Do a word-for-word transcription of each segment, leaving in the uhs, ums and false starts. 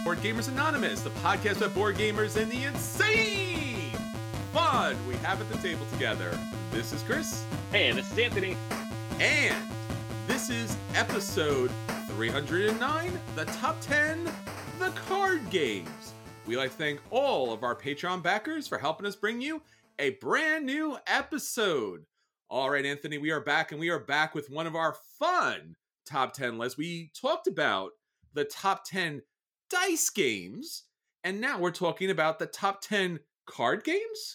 Board Gamers Anonymous, the podcast about board gamers and the insane fun we have at the table together. This is Chris. Hey, and this is Anthony. And this is episode three hundred nine, the top ten, the card games. We like to thank all of our Patreon backers for helping us bring you a brand new episode. All right, Anthony, we are back, and we are back with one of our fun top ten lists. We talked about the top ten dice games, and now we're talking about the top ten card games?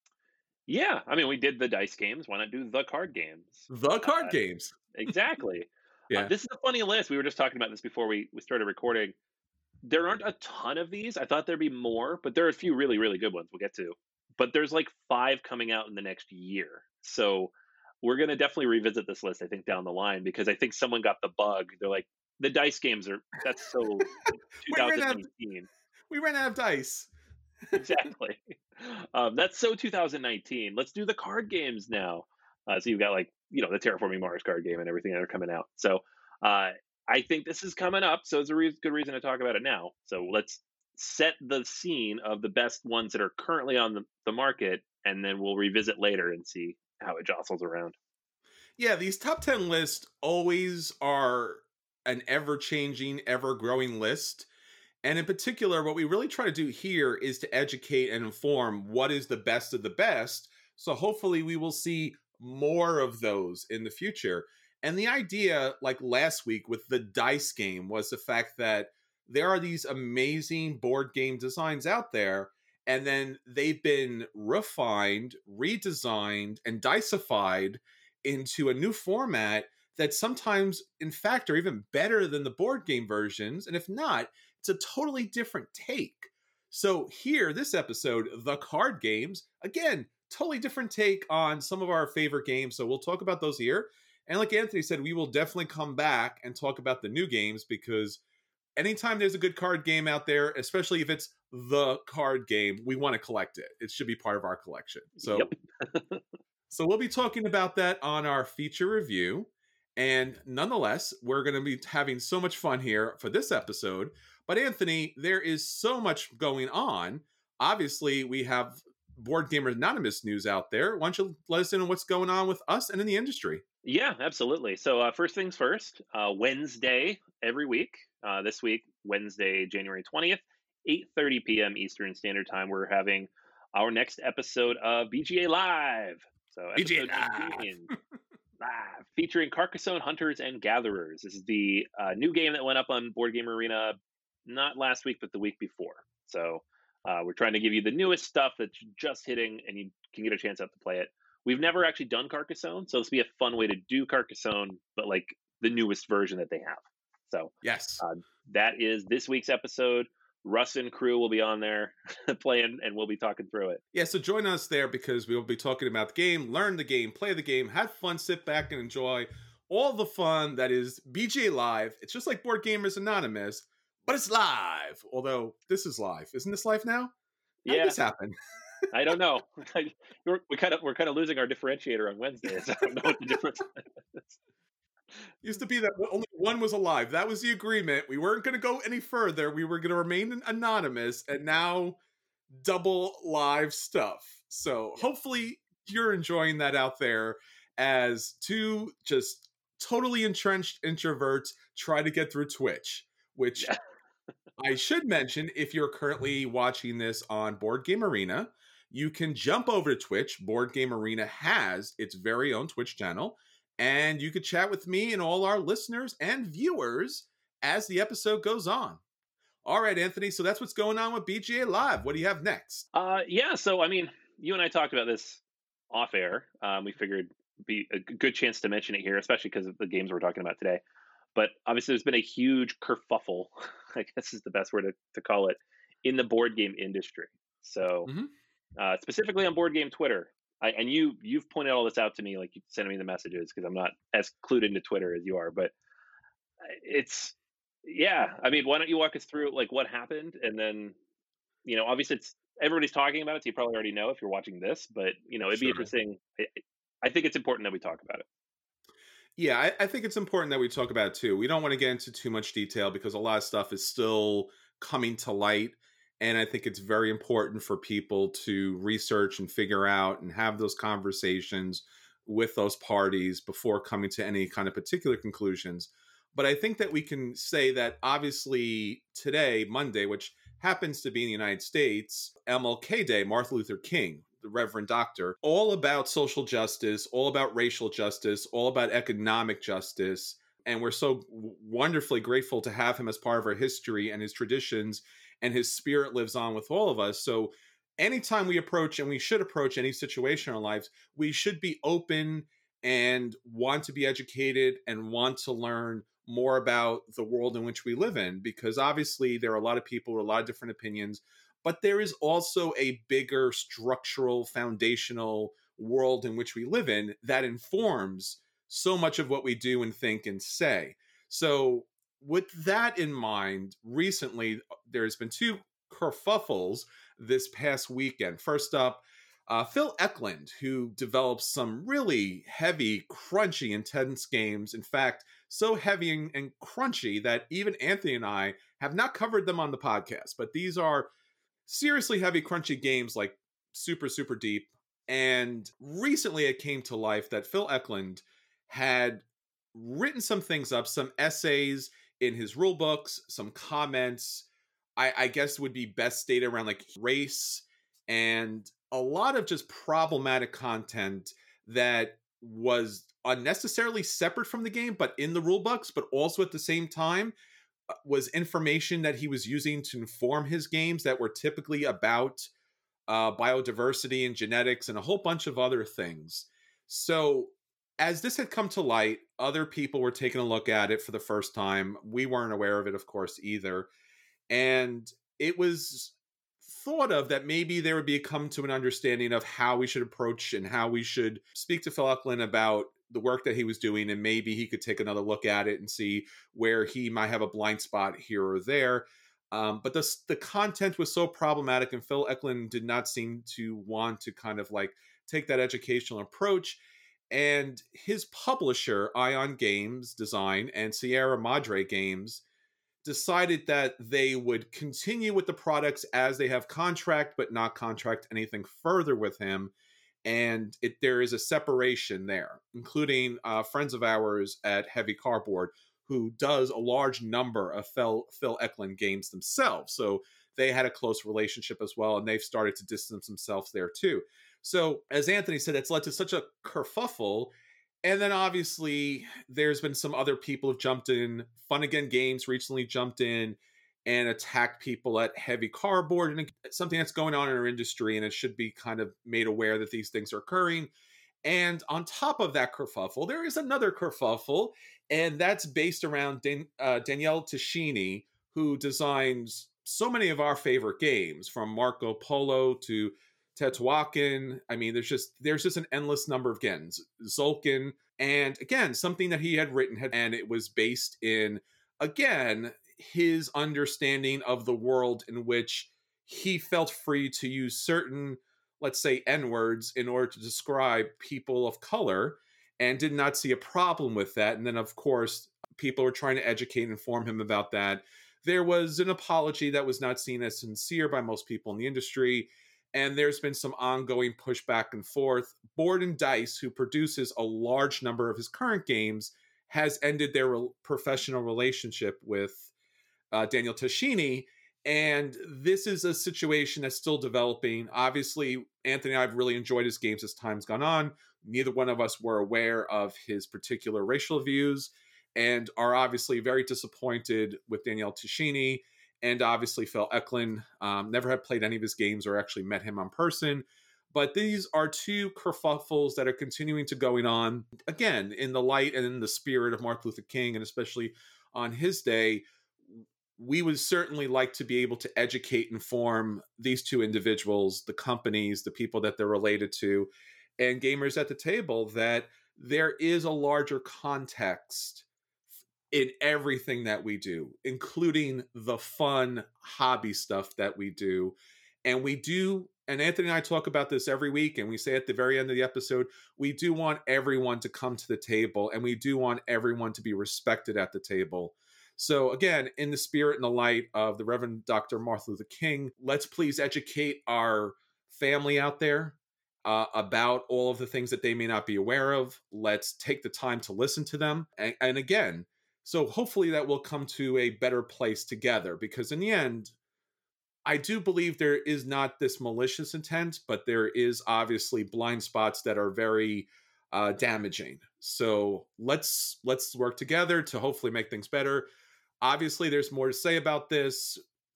Yeah, I mean, we did the dice games. Why not do the card games? The card Uh, games. Exactly. Yeah. Uh, this is a funny list. We were just talking about this before we, we started recording. There aren't a ton of these. I thought there'd be more, but there are a few really, really good ones we'll get to. But there's like five coming out in the next year. So we're going to definitely revisit this list, I think, down the line, because I think someone got the bug. They're like, the dice games are, that's so twenty nineteen. We ran out of dice. Exactly. Um, that's so two thousand nineteen. Let's do the card games now. Uh, so you've got, like, you know, the Terraforming Mars card game and everything that are coming out. So uh, I think this is coming up. So it's a re- good reason to talk about it now. So let's set the scene of the best ones that are currently on the, the market, and then we'll revisit later and see how it jostles around. Yeah, these top ten lists always are an ever-changing, ever-growing list. And in particular, what we really try to do here is to educate and inform what is the best of the best. So hopefully we will see more of those in the future. And the idea, like last week with the dice game, was the fact that there are these amazing board game designs out there, and then they've been refined, redesigned, and diceified into a new format that sometimes, in fact, are even better than the board game versions. And if not, it's a totally different take. So here, this episode, the card games, again, totally different take on some of our favorite games. So we'll talk about those here. And like Anthony said, we will definitely come back and talk about the new games, because anytime there's a good card game out there, especially if it's the card game, we want to collect it. It should be part of our collection. So, Yep. so we'll be talking about that on our feature review. And nonetheless, we're going to be having so much fun here for this episode. But Anthony, there is so much going on. Obviously, we have Board Gamer Anonymous news out there. Why don't you let us in on what's going on with us and in the industry? Yeah, absolutely. So uh, first things first, uh, Wednesday every week. Uh, this week, Wednesday, January twentieth, eight thirty p.m. Eastern Standard Time, we're having our next episode of B G A Live. So B G A episode Live. eighteen, live, featuring Carcassonne Hunters and Gatherers. This is the uh, new game that went up on Board Game Arena not last week, but the week before. So uh, we're trying to give you the newest stuff that's just hitting, and you can get a chance out to play it. We've never actually done Carcassonne, so this will be a fun way to do Carcassonne, but like the newest version that they have. So Yes. uh, that is this week's episode. Russ and crew will be on there playing, and we'll be talking through it. Yeah, so join us there, because we will be talking about the game, learn the game, play the game, have fun, sit back and enjoy all the fun that is B G A Live. It's just like Board Gamers Anonymous, but it's live. Although this is live. Isn't this live now? How Yeah. did this happen? I don't know. we're, we kind of we're kind of losing our differentiator on Wednesdays. I don't know what the difference is. Used to be that only one was alive. That was the agreement. We weren't going to go any further. We were going to remain anonymous, and now double live stuff. So Yeah. hopefully you're enjoying that out there, as two just totally entrenched introverts try to get through Twitch, which Yeah. I should mention, if you're currently watching this on Board Game Arena, you can jump over to Twitch. Board Game Arena has its very own Twitch channel, and you could chat with me and all our listeners and viewers as the episode goes on. All right, Anthony, so that's what's going on with B G A Live. What do you have next? Uh, yeah. So I mean, you and I talked about this off air. Um, we figured it'd be a g- good chance to mention it here, especially because of the games we're talking about today. But obviously, there's been a huge kerfuffle, I guess is the best word to, to call it, in the board game industry. So Mhm. uh, specifically on board game Twitter. I, and you, you've pointed all this out to me, like you sending me the messages, because I'm not as clued into Twitter as you are. But it's, yeah. I mean, why don't you walk us through like what happened, and then, you know, obviously it's everybody's talking about it, so you probably already know if you're watching this. But you know, it'd be Sure. interesting. I, I think it's important that we talk about it. Yeah, I, I think it's important that we talk about it too. We don't want to get into too much detail because a lot of stuff is still coming to light. And I think it's very important for people to research and figure out and have those conversations with those parties before coming to any kind of particular conclusions. But I think that we can say that obviously today, Monday, which happens to be in the United States, M L K Day, Martin Luther King, the Reverend Doctor, all about social justice, all about racial justice, all about economic justice. And we're so wonderfully grateful to have him as part of our history and his traditions, and his spirit lives on with all of us. So anytime we approach, and we should approach any situation in our lives, we should be open and want to be educated and want to learn more about the world in which we live in, because obviously there are a lot of people with a lot of different opinions, but there is also a bigger structural, foundational world in which we live in that informs so much of what we do and think and say. So with that in mind, recently there's been two kerfuffles this past weekend. First up, uh, Phil Eklund, who develops some really heavy, crunchy, intense games. In fact, so heavy and, and crunchy that even Anthony and I have not covered them on the podcast. But these are seriously heavy, crunchy games, like super, super deep. And recently it came to life that Phil Eklund had written some things up, some essays in his rule books, some comments, I, I guess would be best stated around like race, and a lot of just problematic content that was unnecessarily separate from the game, but in the rule books, but also at the same time uh, was information that he was using to inform his games that were typically about uh, biodiversity and genetics and a whole bunch of other things. So as this had come to light, other people were taking a look at it for the first time. We weren't aware of it, of course, either. And it was thought of that maybe there would be come to an understanding of how we should approach and how we should speak to Phil Eklund about the work that he was doing, and maybe he could take another look at it and see where he might have a blind spot here or there. Um, but the, the content was so problematic, and Phil Eklund did not seem to want to kind of like take that educational approach. And his publisher, Ion Games Design and Sierra Madre Games, decided that they would continue with the products as they have contract, but not contract anything further with him. And it, there is a separation there, including uh, friends of ours at Heavy Cardboard, who does a large number of Phil, Phil Eklund games themselves. So they had a close relationship as well, and they've started to distance themselves there too. So as Anthony said, it's led to such a kerfuffle. And then obviously there's been some other people have jumped in. Fun Again Games recently jumped in and attacked people at Heavy Cardboard, and something that's going on in our industry, and it should be kind of made aware that these things are occurring. And on top of that kerfuffle, there is another kerfuffle, and that's based around Dan- uh, Daniele Tascini, who designs so many of our favorite games, from Marco Polo to Teotihuacan. I mean, there's just there's just an endless number of games. Zolkin, and again, something that he had written, had, and it was based in, again, his understanding of the world in which he felt free to use certain, let's say, N-words in order to describe people of color, and did not see a problem with that. And then, of course, people were trying to educate and inform him about that. There was an apology that was not seen as sincere by most people in the industry, and there's been some ongoing push back and forth. Board and Dice, who produces a large number of his current games, has ended their re- professional relationship with uh, Daniele Tascini, and this is a situation that's still developing. Obviously, Anthony and I have really enjoyed his games as time's gone on. Neither one of us were aware of his particular racial views, and are obviously very disappointed with Daniele Tascini. And obviously Phil Eklund. Um, never had played any of his games or actually met him in person. But these are two kerfuffles that are continuing to going on, again, in the light and in the spirit of Martin Luther King, and especially on his day. We would certainly like to be able to educate and inform these two individuals, the companies, the people that they're related to, and gamers at the table, that there is a larger context in everything that we do, including the fun hobby stuff that we do. And we do, and Anthony and I talk about this every week, and we say at the very end of the episode, we do want everyone to come to the table, and we do want everyone to be respected at the table. So, again, in the spirit and the light of the Reverend Doctor Martin Luther King, let's please educate our family out there uh, about all of the things that they may not be aware of. Let's take the time to listen to them. And, and again, so hopefully that will come to a better place together, because in the end, I do believe there is not this malicious intent, but there is obviously blind spots that are very uh, damaging. So let's let's work together to hopefully make things better. Obviously, there's more to say about this.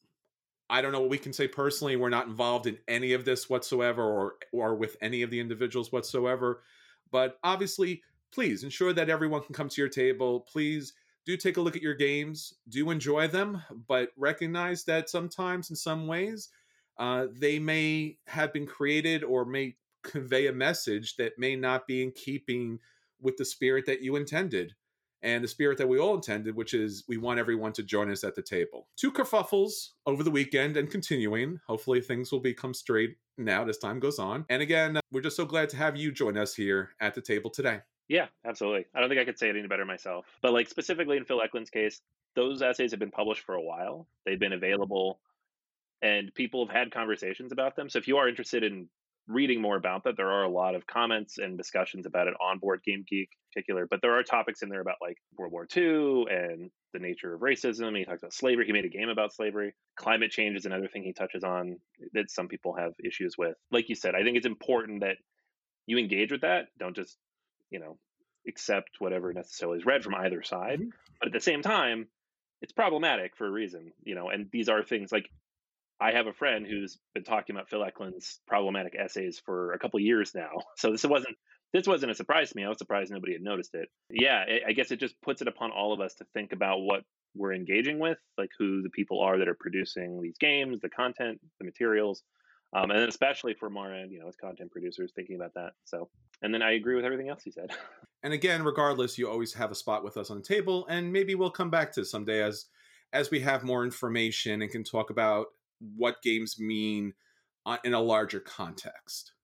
I don't know what we can say personally. We're not involved in any of this whatsoever, or or with any of the individuals whatsoever. But obviously, please ensure that everyone can come to your table. Please do take a look at your games. Do enjoy them, but recognize that sometimes, in some ways, uh, they may have been created or may convey a message that may not be in keeping with the spirit that you intended, and the spirit that we all intended, which is we want everyone to join us at the table. Two kerfuffles over the weekend and continuing. Hopefully things will become straight now as time goes on. And again, uh, we're just so glad to have you join us here at the table today. Yeah, absolutely. I don't think I could say it any better myself. But like specifically in Phil Eklund's case, those essays have been published for a while. They've been available and people have had conversations about them. So if you are interested in reading more about that, there are a lot of comments and discussions about it on Board Game Geek in particular. But there are topics in there about like World War Two and the nature of racism. He talks about slavery. He made a game about slavery. Climate change is another thing he touches on that some people have issues with. Like you said, I think it's important that you engage with that. Don't just, you know, accept whatever necessarily is read from either side. Mm-hmm. But at the same time, it's problematic for a reason, you know, and these are things like I have a friend who's been talking about Phil Eklund's problematic essays for a couple of years now. So this wasn't this wasn't a surprise to me. I was surprised nobody had noticed it. Yeah, it, I guess it just puts it upon all of us to think about what we're engaging with, like who the people are that are producing these games, the content, the materials. Um, and then especially for our end, you know, as content producers, thinking about that. So, and then I agree with everything else you said. And again, regardless, you always have a spot with us on the table, and maybe we'll come back to someday as as we have more information and can talk about what games mean uh, in a larger context.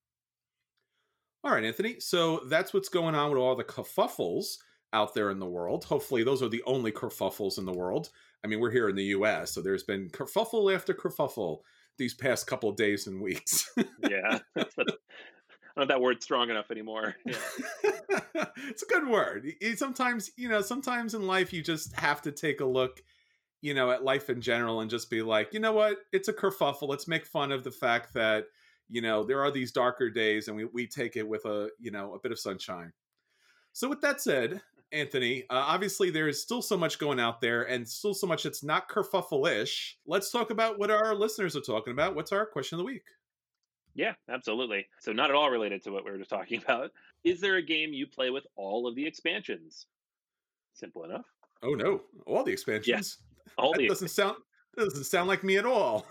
All right, Anthony. So that's what's going on with all the kerfuffles out there in the world. Hopefully, those are the only kerfuffles in the world. I mean, we're here in the U S, so there's been kerfuffle after kerfuffle these past couple of days and weeks. Yeah. I don't know if that word's strong enough anymore. Yeah. It's a good word. Sometimes, you know, sometimes in life you just have to take a look, you know, at life in general and just be like, you know what, it's a kerfuffle. Let's make fun of the fact that, you know, there are these darker days and we, we take it with a, you know, a bit of sunshine. So with that said, Anthony, uh, obviously there is still so much going out there and still so much that's not kerfuffle-ish. Let's talk about what our listeners are talking about. What's our question of the week? Yeah, absolutely. So not at all related to what we were just talking about. Is there a game you play with all of the expansions? Simple enough. Oh no, all the expansions? Yeah, all that the doesn't sound that doesn't sound like me at all.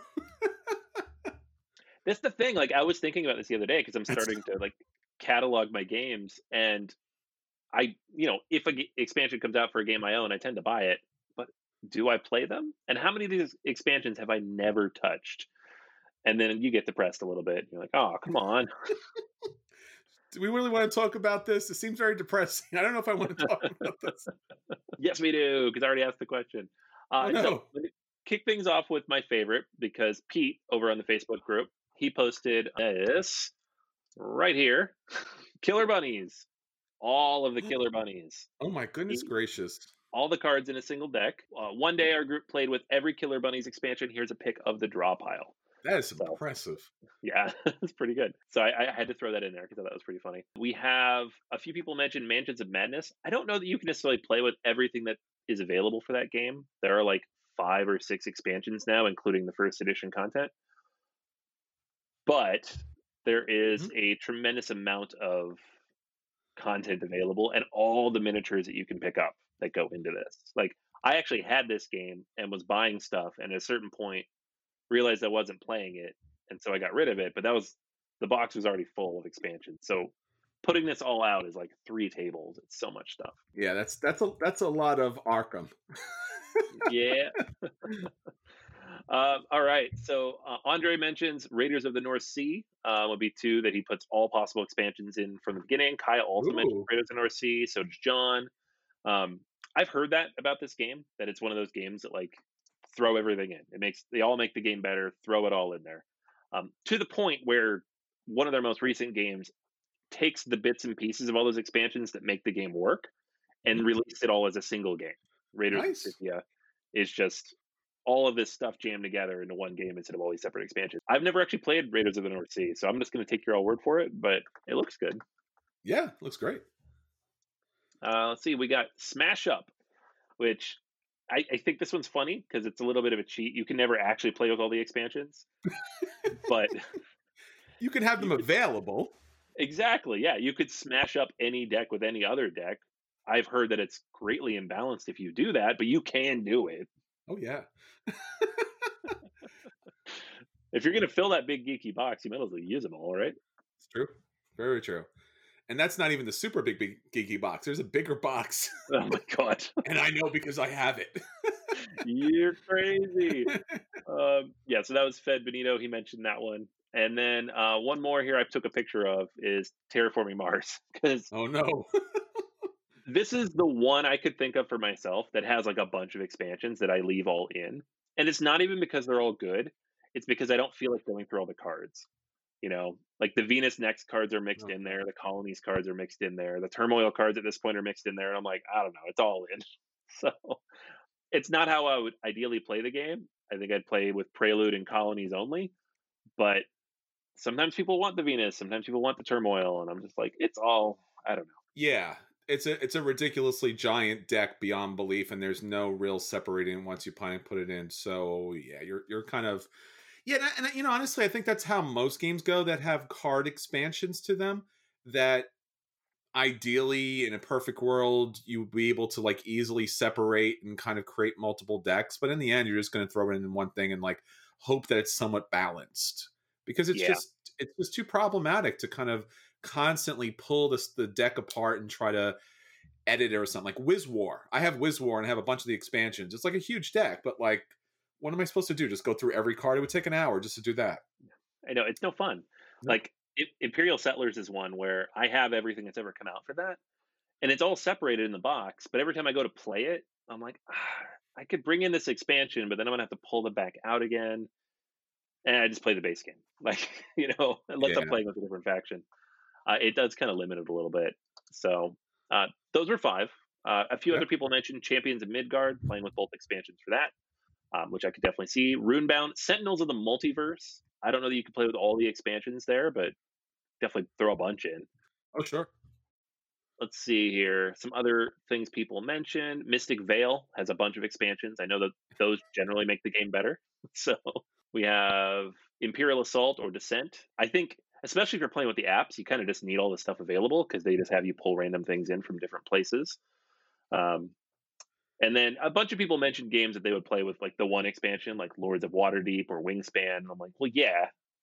That's the thing. Like I was thinking about this the other day because I'm starting to like catalog my games, and I, you know, if a g- expansion comes out for a game I own, I tend to buy it. But do I play them? And how many of these expansions have I never touched? And then you get depressed a little bit. You're like, oh, come on. Do we really want to talk about this? It seems very depressing. I don't know if I want to talk about this. Yes, we do, because I already asked the question. Uh, oh, no. So let me kick things off with my favorite, because Pete over on the Facebook group, he posted this right here. Killer Bunnies. All of the Killer Bunnies. Oh my goodness he, gracious. All the cards in a single deck. Uh, one day our group played with every Killer Bunnies expansion. Here's a pic of the draw pile. That is so, impressive. Yeah, it's pretty good. So I, I had to throw that in there because I thought that was pretty funny. We have a few people mention Mansions of Madness. I don't know that you can necessarily play with everything that is available for that game. There are like five or six expansions now, including the first edition content. But there is mm-hmm. a tremendous amount of content available and all the miniatures that you can pick up that go into this. Like I actually had this game and was buying stuff, and at a certain point realized I wasn't playing it, and so I got rid of it. But that was the box was already full of expansions. So putting this all out is like three tables. It's so much stuff. Yeah, that's that's a that's a lot of Arkham. Yeah. Uh, all right. So uh, Andre mentions Raiders of the North Sea uh, would be two that he puts all possible expansions in from the beginning. Kyle also Ooh. mentioned Raiders of the North Sea. So does John. Um, I've heard that about this game, that it's one of those games that like throw everything in. It makes they all make the game better, throw it all in there. Um, to the point where one of their most recent games takes the bits and pieces of all those expansions that make the game work and Mhm. released it all as a single game. Raiders of Nice. Scythia is just all of this stuff jammed together into one game instead of all these separate expansions. I've never actually played Raiders of the North Sea, so I'm just going to take your all word for it, but it looks good. Yeah, looks great. Uh, let's see, we got Smash Up, which I, I think this one's funny because it's a little bit of a cheat. You can never actually play with all the expansions, but You can have you them could available. exactly, yeah, you could smash up any deck with any other deck. I've heard that it's greatly imbalanced if you do that, but you can do it. Oh yeah, If you're going to fill that big geeky box, you might as well use them all, right? it's true. Very true. And that's not even the super big, big geeky box. There's a bigger box, Oh my god, and I know because I have it. you're crazy. Um, yeah, so that was Fed Benito. He mentioned that one. And then uh, one more here I took a picture of is Terraforming Mars because Oh no. this is the one I could think of for myself that has like a bunch of expansions that I leave all in. And it's not even because they're all good. It's because I don't feel like going through all the cards. You know, like the Venus Next cards are mixed Oh in there, god. the Colonies cards are mixed in there, the Turmoil cards at this point are mixed in there, and I'm like, I don't know, it's all in. So it's not how I would ideally play the game. I think I'd play with Prelude and Colonies only, but sometimes people want the Venus, sometimes people want the Turmoil, and I'm just like, it's all I don't know. Yeah, it's a it's a ridiculously giant deck beyond belief, and there's no real separating once you finally put it in. So yeah, you're you're kind of yeah, and, I- and I- you know honestly, I think that's how most games go that have card expansions to them. That ideally, in a perfect world, you would be able to like easily separate and kind of create multiple decks, but in the end, you're just going to throw it in one thing and like hope that it's somewhat balanced because it's Yeah, just it's just too problematic to kind of constantly pull this the deck apart and try to edit it or something like Wiz War. I have Wiz War and I have a bunch of the expansions. It's like a huge deck, but like, what am I supposed to do? Just go through every card? It would take an hour just to do that. I know it's no fun. No. Like I- Imperial Settlers is one where I have everything that's ever come out for that, and it's all separated in the box. But every time I go to play it, I'm like, ah, I could bring in this expansion, but then I'm gonna have to pull them back out again, and I just play the base game. Like you know, unless I'm Yeah. playing with a different faction, uh, it does kind of limit it a little bit. So uh, those were five. Uh, a few Yeah. other people mentioned Champions of Midgard, playing with both expansions for that, um, which I could definitely see. Runebound, Sentinels of the Multiverse. I don't know that you can play with all the expansions there, but definitely throw a bunch in. Oh, sure. Let's see here. Some other things people mentioned. Mystic Veil has a bunch of expansions. I know that those generally make the game better. So we have Imperial Assault or Descent. I think, especially if you're playing with the apps, you kind of just need all the stuff available because they just have you pull random things in from different places. Um, and then a bunch of people mentioned games that they would play with like the one expansion, like Lords of Waterdeep or Wingspan. And I'm like, well, yeah,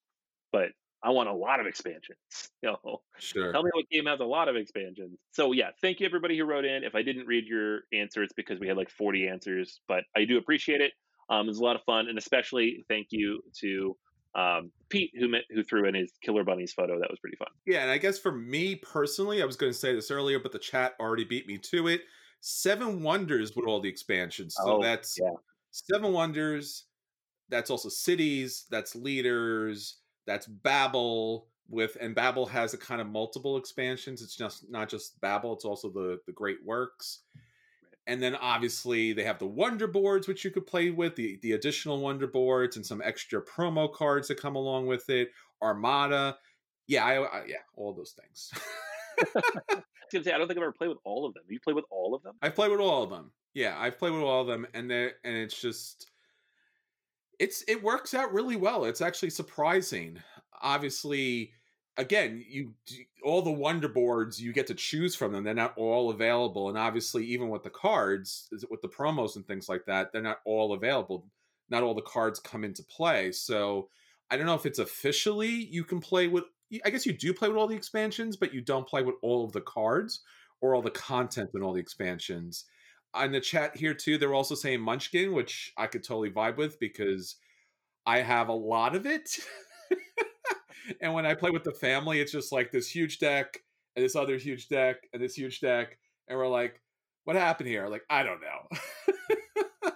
but I want a lot of expansions. You know, Sure. tell me what game has a lot of expansions. So yeah, thank you everybody who wrote in. If I didn't read your answer, it's because we had like forty answers, but I do appreciate it. Um, it was a lot of fun, and especially thank you to um, Pete who met, who threw in his Killer Bunnies photo. That was pretty fun. Yeah, and I guess for me personally, I was going to say this earlier, but the chat already beat me to it. Seven Wonders with all the expansions. So Oh that's yeah, Seven Wonders. That's also cities. That's leaders. That's Babel with, and Babel has a kind of multiple expansions. It's just not just Babel. It's also the the Great Works. And then obviously they have the Wonder Boards, which you could play with, the, the additional Wonder Boards and some extra promo cards that come along with it. Armada. Yeah, I, I yeah, all those things. I was gonna say I don't think I've ever played with all of them. You play with all of them? I've played with all of them. Yeah, I've played with all of them, and they and it's just it's it works out really well. It's actually surprising. Obviously, again, you all the Wonder Boards you get to choose from them. They're not all available, and obviously, even with the cards, with the promos and things like that, they're not all available. Not all the cards come into play. So I don't know if it's officially you can play with. I guess you do play with all the expansions, but you don't play with all of the cards or all the content in all the expansions. On the chat here too, they're also saying Munchkin, which I could totally vibe with because I have a lot of it. And when I play with the family, it's just like this huge deck and this other huge deck and this huge deck. And we're like, what happened here? Like, I don't know.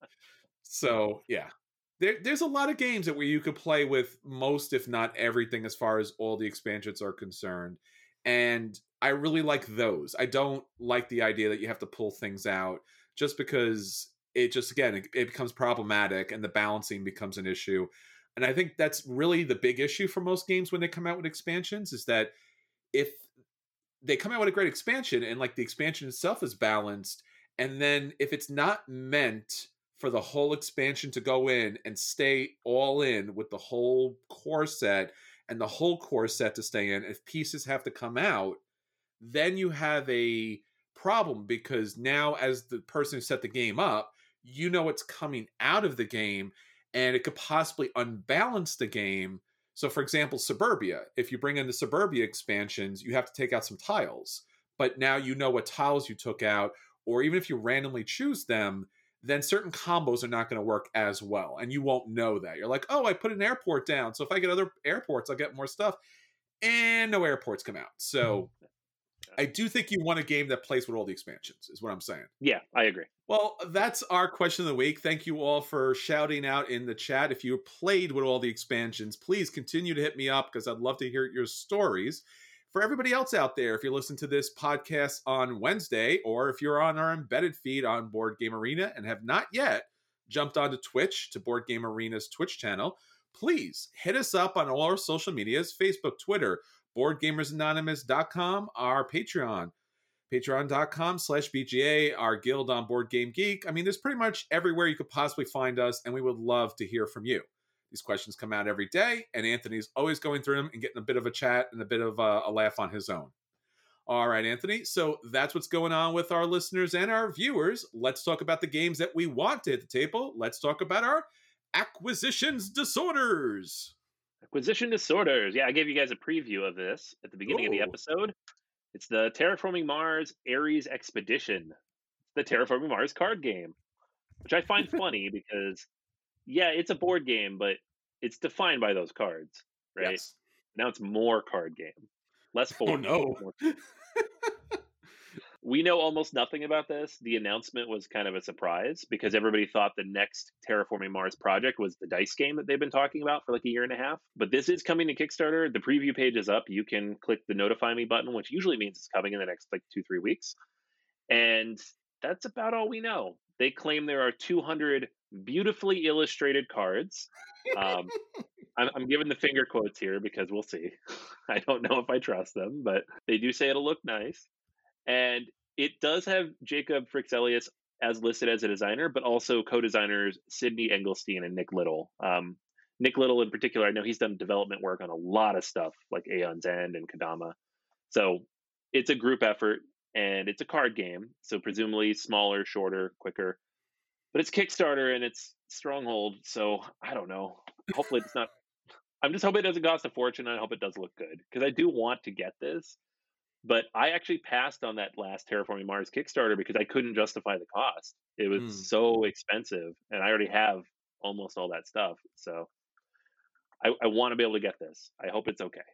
So yeah, there, there's a lot of games that where you could play with most, if not everything, as far as all the expansions are concerned, and I really like those. I don't like the idea that you have to pull things out just because it just again it, it becomes problematic and the balancing becomes an issue. And I think that's really the big issue for most games when they come out with expansions is that if they come out with a great expansion and like the expansion itself is balanced, and then if it's not meant for the whole expansion to go in and stay all in with the whole core set and the whole core set to stay in, if pieces have to come out, then you have a problem because now as the person who set the game up, you know what's coming out of the game and it could possibly unbalance the game. So, for example, Suburbia, if you bring in the Suburbia expansions, you have to take out some tiles. But now you know what tiles you took out, or even if you randomly choose them, then certain combos are not going to work as well. And you won't know that. You're like, oh, I put an airport down. So if I get other airports, I'll get more stuff. And no airports come out. So I do think you want a game that plays with all the expansions, is what I'm saying. Yeah, I agree. Well, that's our question of the week. Thank you all for shouting out in the chat. If you played with all the expansions, please continue to hit me up because I'd love to hear your stories. For everybody else out there, if you listen to this podcast on Wednesday, or if you're on our embedded feed on Board Game Arena and have not yet jumped onto Twitch to Board Game Arena's Twitch channel, please hit us up on all our social medias, Facebook, Twitter, board gamers anonymous dot com, our Patreon, patreon.com slash BGA, our guild on Board Game Geek. I mean, there's pretty much everywhere you could possibly find us, and we would love to hear from you. These questions come out every day, and Anthony's always going through them and getting a bit of a chat and a bit of a, a laugh on his own. All right, Anthony. So that's what's going on with our listeners and our viewers. Let's talk about the games that we want at the table. Let's talk about our acquisitions disorders. Acquisition disorders. Yeah, I gave you guys a preview of this at the beginning Ooh. of the episode. It's the Terraforming Mars Ares Expedition. It's the Terraforming Mars card game, which I find funny because, yeah, it's a board game, but it's defined by those cards, right? Yes. Now it's more card game, less board. Oh, no. More... We know almost nothing about this. The announcement was kind of a surprise because everybody thought the next Terraforming Mars project was the dice game that they've been talking about for like a year and a half. But this is coming to Kickstarter. The preview page is up. You can click the notify me button, which usually means it's coming in the next like two, three weeks. And that's about all we know. They claim there are two hundred beautifully illustrated cards. Um, I'm, I'm giving the finger quotes here because we'll see. I don't know if I trust them, but they do say it'll look nice. And it does have Jacob Frixelius as listed as a designer, but also co-designers Sydney Engelstein and Nick Little. Um, Nick Little in particular, I know he's done development work on a lot of stuff like Aeon's End and Kodama. So it's a group effort and it's a card game. So presumably smaller, shorter, quicker. But it's Kickstarter and it's Stronghold. So I don't know. Hopefully it's not. I'm just hoping it doesn't cost a fortune. And I hope it does look good because I do want to get this. But I actually passed on that last Terraforming Mars Kickstarter because I couldn't justify the cost. It was mm. so expensive, and I already have almost all that stuff. So I, I want to be able to get this. I hope it's okay.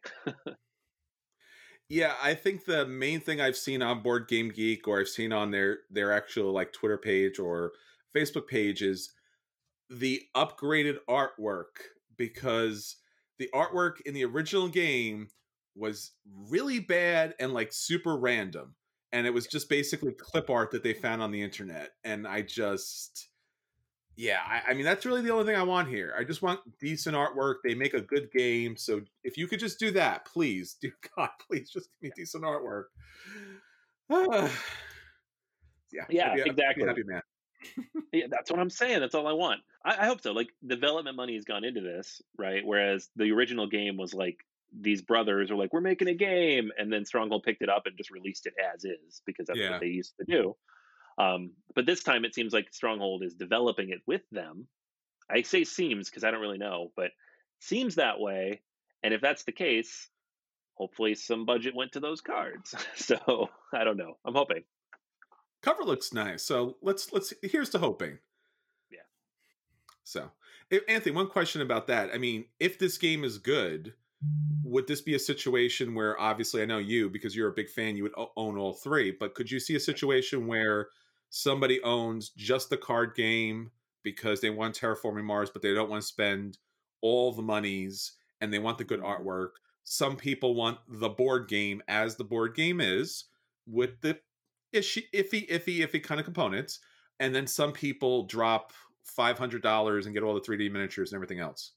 Yeah, I think the main thing I've seen on Board Game Geek, or I've seen on their their actual like Twitter page or Facebook page, is the upgraded artwork, because the artwork in the original game was really bad and like super random, and it was just basically clip art that they found on the internet. And I just yeah I, I mean that's really the only thing I want here. I just want decent artwork. They make a good game, so if you could just do that, please, dear God, please just give me decent artwork. yeah yeah be, exactly happy man. Yeah, that's what I'm saying. That's all I want. I, I hope so. Like, development money has gone into this, right? Whereas the original game was like, these brothers are like, we're making a game, and then Stronghold picked it up and just released it as is because that's yeah. what they used to do. Um, but this time it seems like Stronghold is developing it with them. I say seems because I don't really know, but seems that way. And if that's the case, hopefully some budget went to those cards. So I don't know. I'm hoping. Cover looks nice. So let's let's here's to hoping. Yeah. So, if, Anthony, one question about that. I mean, if this game is good, would this be a situation where, obviously, I know you, because you're a big fan, you would o- own all three, but could you see a situation where somebody owns just the card game because they want Terraforming Mars, but they don't want to spend all the monies and they want the good Mhm. artwork? Some people want the board game as the board game is, with the iffy, iffy, iffy, iffy kind of components. And then some people drop five hundred dollars and get all the three D miniatures and everything else.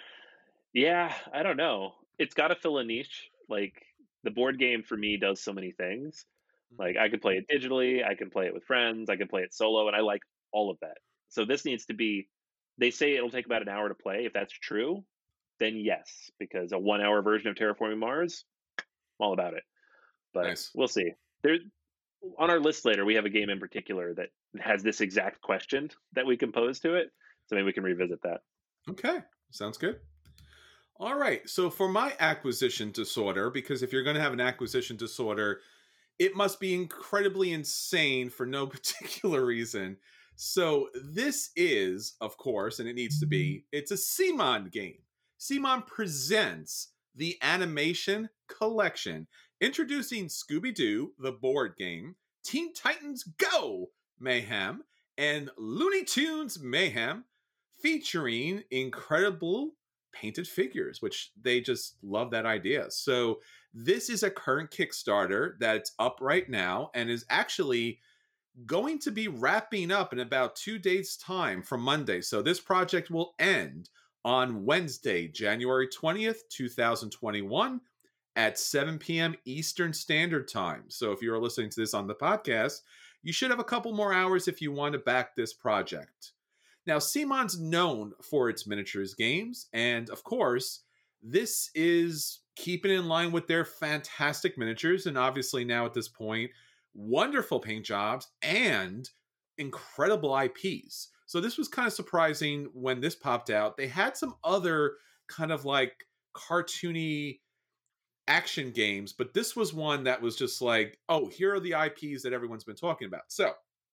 Yeah, I don't know. It's got to fill a niche. Like the board game for me does so many things. Like I could play it digitally, I can play it with friends, I can play it solo, and I like all of that. So this needs to be. They say it'll take about an hour to play. If that's true, then yes, because a one-hour version of Terraforming Mars, I'm all about it. But Nice. we'll see. There, on our list later, we have a game in particular that has this exact question that we can pose to it. So maybe we can revisit that. Okay. Sounds good. All right. So for my acquisition disorder, because if you're going to have an acquisition disorder, it must be incredibly insane for no particular reason. So this is, of course, and it needs to be, it's a CMON game. CMON presents the Animation Collection, introducing Scooby-Doo, the board game, Teen Titans Go! Mayhem, and Looney Tunes Mayhem, featuring incredible painted figures, which they just love that idea. So this is a current Kickstarter that's up right now and is actually going to be wrapping up in about two days' time from Monday. So this project will end on Wednesday, January twentieth, twenty twenty-one at seven p.m. Eastern Standard Time. So if you're listening to this on the podcast, you should have a couple more hours if you want to back this project. Now, CMON's known for its miniatures games, and of course, this is keeping in line with their fantastic miniatures, and obviously now at this point, wonderful paint jobs and incredible I Ps. So this was kind of surprising when this popped out. They had some other kind of like cartoony action games, but this was one that was just like, oh, here are the I Ps that everyone's been talking about. So,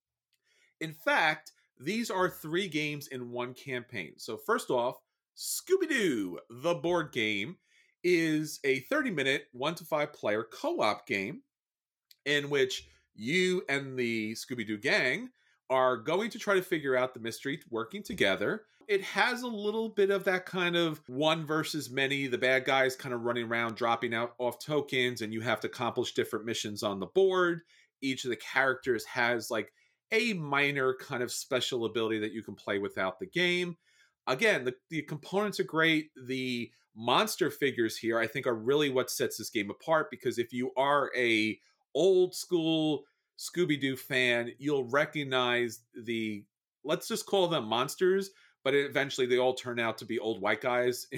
in fact, these are three games in one campaign. So first off, Scooby-Doo, the board game, is a thirty minute, one to five player co-op game in which you and the Scooby-Doo gang are going to try to figure out the mystery working together. It has a little bit of that kind of one versus many, the bad guys kind of running around dropping out off tokens, and you have to accomplish different missions on the board. Each of the characters has like a minor kind of special ability that you can play without the game. Again, the, the components are great. The monster figures here, I think, are really what sets this game apart, because if you are a old school Scooby-Doo fan, you'll recognize the, let's just call them monsters, but eventually they all turn out to be old white guys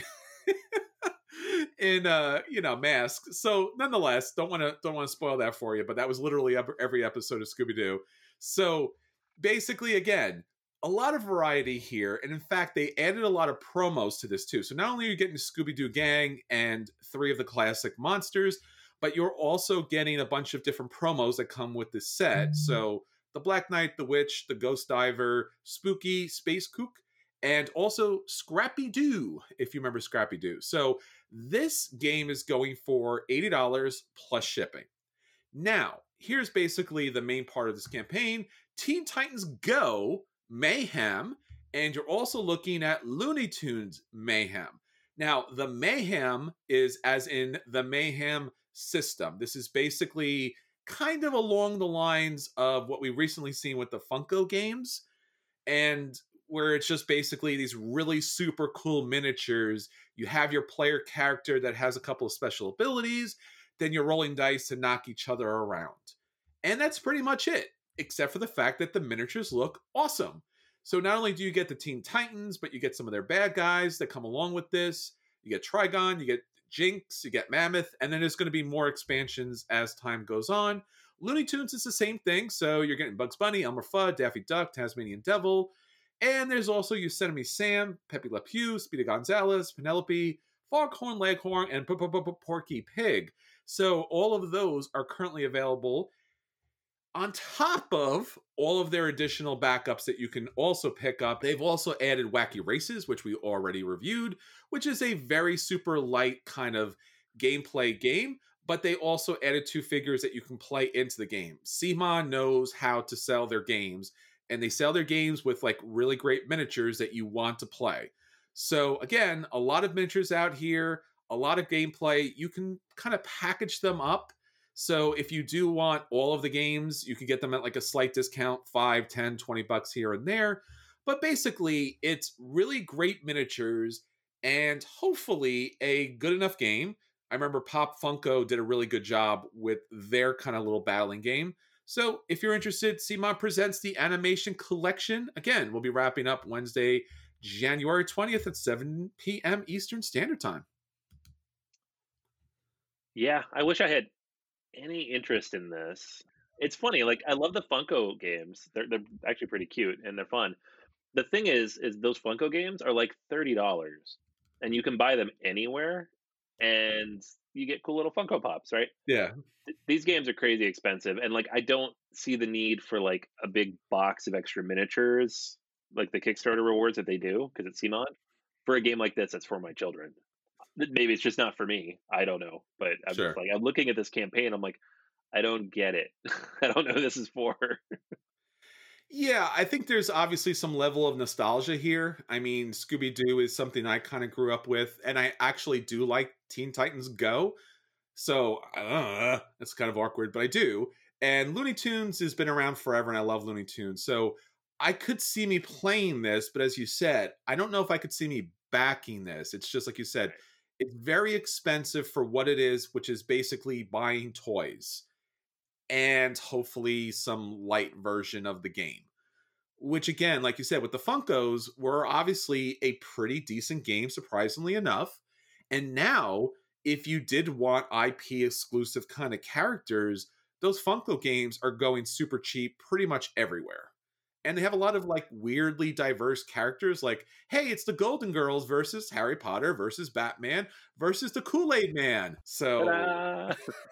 in uh you know masks. So nonetheless, don't want to don't want to spoil that for you, but that was literally every episode of Scooby-Doo. So basically, again, a lot of variety here, and in fact they added a lot of promos to this too. So not only are you getting Scooby-Doo gang and three of the classic monsters, but you're also getting a bunch of different promos that come with this set. So the Black Knight, the Witch, the Ghost Diver, Spooky, Space Kook, and also Scrappy Doo, if you remember Scrappy Doo. So this game is going for eighty dollars plus shipping. Now, here's basically the main part of this campaign. Teen Titans Go! Mayhem, and you're also looking at Looney Tunes Mayhem. Now, the Mayhem is as in the Mayhem system. This is basically kind of along the lines of what we've recently seen with the Funko games, and where it's just basically these really super cool miniatures. You have your player character that has a couple of special abilities, then you're rolling dice to knock each other around. And that's pretty much it, except for the fact that the miniatures look awesome. So not only do you get the Teen Titans, but you get some of their bad guys that come along with this. You get Trigon, you get Jinx, you get Mammoth, and then there's going to be more expansions as time goes on. Looney Tunes is the same thing, so you're getting Bugs Bunny, Elmer Fudd, Daffy Duck, Tasmanian Devil, and there's also Yosemite Sam, Pepe Le Pew, Speedy Gonzales, Penelope, Foghorn Leghorn, and Porky Pig. So all of those are currently available. On top of all of their additional backups that you can also pick up, they've also added Wacky Races, which we already reviewed, which is a very super light kind of gameplay game. But they also added two figures that you can play into the game. CMON knows how to sell their games, and they sell their games with like really great miniatures that you want to play. So again, a lot of miniatures out here, a lot of gameplay. You can kind of package them up, so if you do want all of the games, you can get them at like a slight discount, five, ten, twenty bucks here and there. But basically, it's really great miniatures and hopefully a good enough game. I remember Pop Funko did a really good job with their kind of little battling game. So if you're interested, CMON presents the Animation Collection. Again, we'll be wrapping up Wednesday, January twentieth at seven p.m. Eastern Standard Time. Yeah, I wish I had any interest in this. It's funny, like I love the Funko games. They're they're actually pretty cute and they're fun. The thing is, is those Funko games are like thirty dollars, and you can buy them anywhere, and you get cool little Funko Pops, right? Yeah. Th- These games are crazy expensive, and like I don't see the need for like a big box of extra miniatures, like the Kickstarter rewards that they do because it's CMON for a game like this that's for my children. Maybe it's just not for me. I don't know, but I'm just Sure. like I'm looking at this campaign. I'm like, I don't get it. I don't know who this is for. Yeah, I think there's obviously some level of nostalgia here. I mean, Scooby Doo is something I kind of grew up with, and I actually do like Teen Titans Go. So uh, it's kind of awkward, but I do. And Looney Tunes has been around forever, and I love Looney Tunes. So I could see me playing this, but as you said, I don't know if I could see me backing this. It's just like you said, it's very expensive for what it is, which is basically buying toys and hopefully some light version of the game. Which again, like you said, with the Funkos, were obviously a pretty decent game, surprisingly enough. And now, if you did want I P exclusive kind of characters, those Funko games are going super cheap pretty much everywhere. And they have a lot of like weirdly diverse characters, like, hey, it's the Golden Girls versus Harry Potter versus Batman versus the Kool-Aid Man. So Ta-da!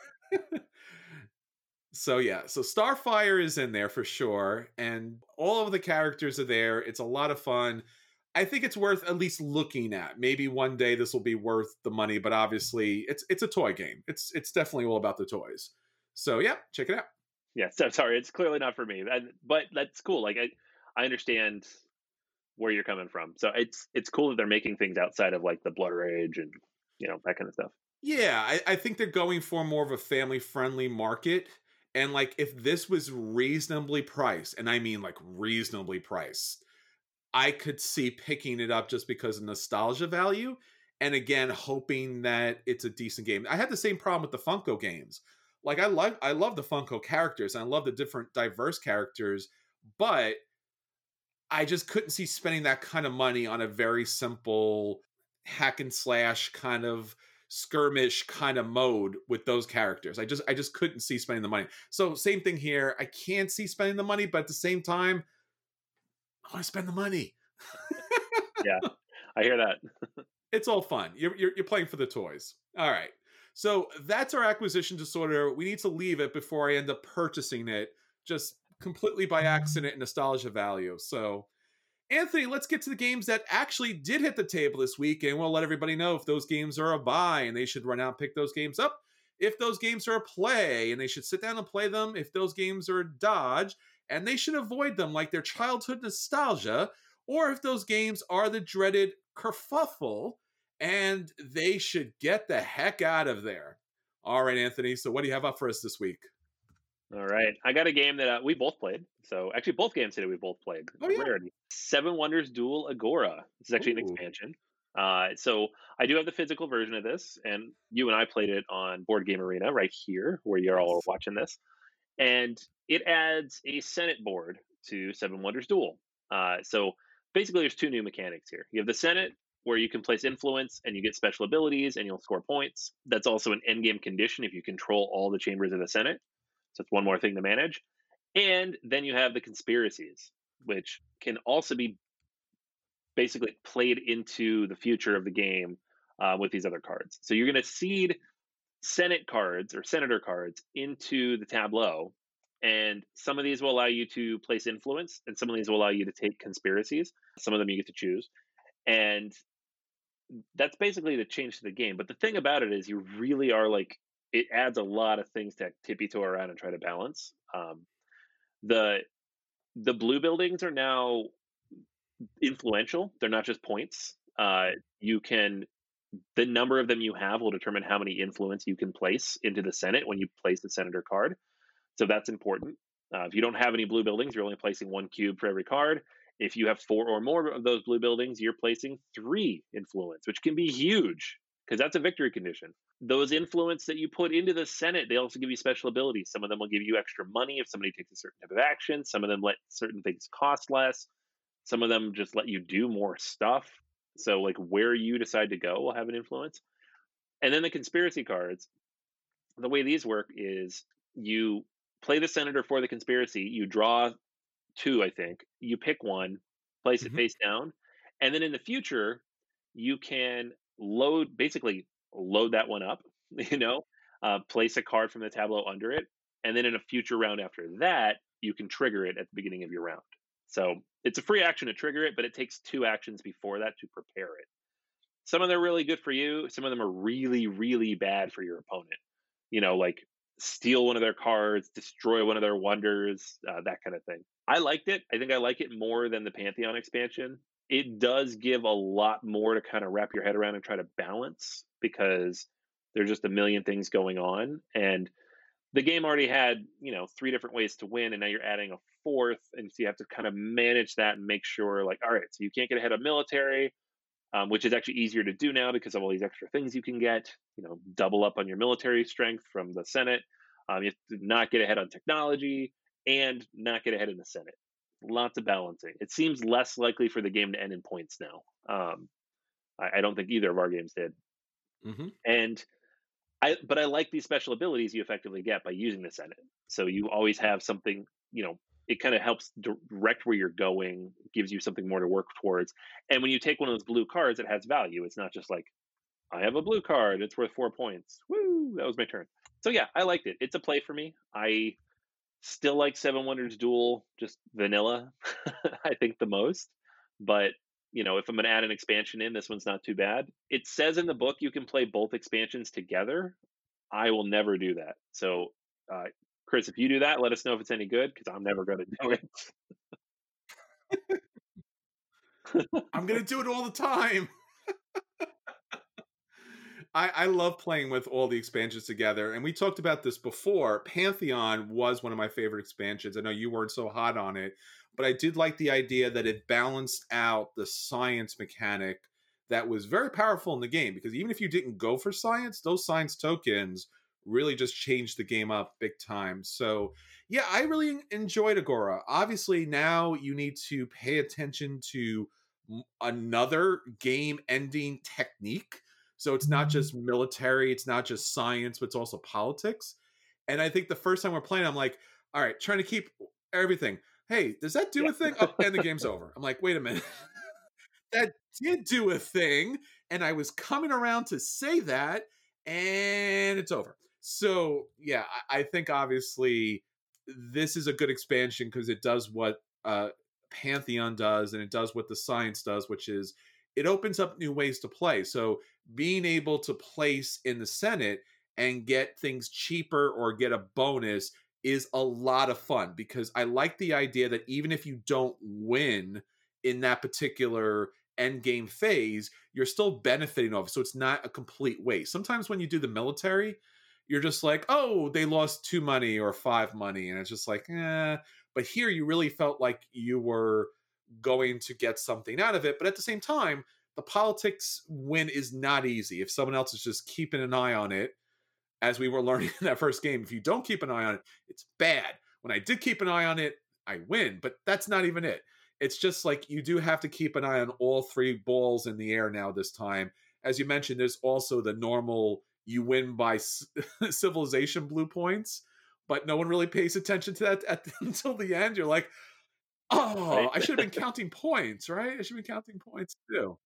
So yeah, so Starfire is in there for sure, and all of the characters are there. It's a lot of fun. I think it's worth at least looking at. Maybe one day this will be worth the money, but obviously it's it's a toy game. It's it's definitely all about the toys. So yeah, check it out. Yeah, so sorry, it's clearly not for me. And, but that's cool. Like I, I understand where you're coming from. So it's it's cool that they're making things outside of like the Blood Rage and you know that kind of stuff. Yeah, I, I think they're going for more of a family friendly market. And like if this was reasonably priced, and I mean like reasonably priced, I could see picking it up just because of nostalgia value. And again, hoping that it's a decent game. I had the same problem with the Funko games. Like I like I love the Funko characters and I love the different diverse characters, but I just couldn't see spending that kind of money on a very simple hack and slash kind of skirmish kind of mode with those characters. I just I just couldn't see spending the money. So same thing here. I can't see spending the money, but at the same time, I want to spend the money. Yeah, I hear that. It's all fun. You're, you're, you're playing for the toys. All right. So that's our acquisition disorder. We need to leave it before I end up purchasing it just completely by accident and nostalgia value. So, Anthony, let's get to the games that actually did hit the table this week, and we'll let everybody know if those games are a buy and they should run out and pick those games up. If those games are a play and they should sit down and play them. If those games are a dodge and they should avoid them like their childhood nostalgia. Or if those games are the dreaded kerfuffle and they should get the heck out of there. All right, Anthony. So what do you have up for us this week? All right, I got a game that uh, we both played. So actually, both games today we both played. Oh A yeah. rarity. Seven Wonders Duel Agora. This is actually an Ooh. expansion. Uh, so I do have the physical version of this, and you and I played it on Board Game Arena right here, where you're all Yes. watching this. And it adds a Senate board to Seven Wonders Duel. Uh, so basically, there's two new mechanics here. You have the Senate, where you can place influence and you get special abilities and you'll score points. That's also an endgame condition if you control all the chambers of the Senate. So it's one more thing to manage. And then you have the conspiracies, which can also be basically played into the future of the game uh, with these other cards. So you're going to seed Senate cards or senator cards into the tableau, And some of these will allow you to place influence, and some of these will allow you to take conspiracies. Some of them you get to choose. And that's basically the change to the game. But the thing about it is, you really are like, it adds a lot of things to tippy toe around and try to balance. Um, the the blue buildings are now influential. They're not just points. Uh, you can the number of them you have will determine how many influence you can place into the Senate when you place the senator card. So that's important. Uh, if you don't have any blue buildings, you're only placing one cube for every card. If you have four or more of those blue buildings, you're placing three influence, which can be huge because that's a victory condition. Those influence that you put into the Senate, they also give you special abilities. Some of them will give you extra money if somebody takes a certain type of action. Some of them let certain things cost less. Some of them just let you do more stuff. So, like, where you decide to go will have an influence. And then the conspiracy cards, the way these work is you play the senator for the conspiracy, you draw two, I think, you pick one, place it Mhm. face down, and then in the future, you can load basically load that one up, you know, uh, place a card from the tableau under it, and then in a future round after that, you can trigger it at the beginning of your round. So it's a free action to trigger it, but it takes two actions before that to prepare it. Some of them are really good for you. Some of them are really, really bad for your opponent. You know, like steal one of their cards, destroy one of their wonders, uh, that kind of thing. I liked it. I think I like it more than the Pantheon expansion. It does give a lot more to kind of wrap your head around and try to balance because there's just a million things going on. And the game already had, you know, three different ways to win, and now you're adding a fourth. And so you have to kind of manage that and make sure, like, all right, so you can't get ahead of military, um, which is actually easier to do now because of all these extra things you can get. You know, double up on your military strength from the Senate. Um, you have to not get ahead on technology and not get ahead in the Senate. Lots of balancing. It seems less likely for the game to end in points now. Um, I, I don't think either of our games did. Mhm. And I, but I like these special abilities you effectively get by using the Senate. So you always have something, you know, it kind of helps direct where you're going, gives you something more to work towards. And when you take one of those blue cards, it has value. It's not just like, I have a blue card, it's worth four points. Woo, that was my turn. So yeah, I liked it. It's a play for me. I still like Seven Wonders Duel, just vanilla, I think the most. But you know, if I'm going to add an expansion in, this one's not too bad. It says in the book you can play both expansions together. I will never do that. So, uh, Chris, if you do that, let us know if it's any good because I'm never going to do it. I'm gonna do it all the time. I, I love playing with all the expansions together, and we talked about this before. Pantheon was one of my favorite expansions. I know you weren't so hot on it, but I did like the idea that it balanced out the science mechanic that was very powerful in the game. Because even if you didn't go for science, those science tokens really just changed the game up big time. So, yeah, I really enjoyed Agora. Obviously, now you need to pay attention to m- another game ending technique, so it's not just military, it's not just science, but it's also politics. And I think the first time we're playing, I'm like, all right, trying to keep everything. Hey, does that do Yeah. a thing? Up, and the game's over. I'm like, wait a minute. That did do a thing. And I was coming around to say that, and it's over. So yeah, I, I think obviously this is a good expansion because it does what uh, Pantheon does, and it does what the science does, which is it opens up new ways to play. So being able to place in the Senate and get things cheaper or get a bonus is a lot of fun because I like the idea that even if you don't win in that particular end game phase, you're still benefiting off it. So it's not a complete waste. Sometimes when you do the military, you're just like, oh, they lost two money or five money. And it's just like, eh. But here you really felt like you were going to get something out of it. But at the same time, the politics win is not easy. If someone else is just keeping an eye on it, as we were learning in that first game, if you don't keep an eye on it, it's bad. When I did keep an eye on it, I win, but that's not even it. It's just like you do have to keep an eye on all three balls in the air now this time. As you mentioned, there's also the normal you win by civilization blue points, but no one really pays attention to that at, until the end. You're like, oh, Right. I should have been counting points, right? I should have been counting points too.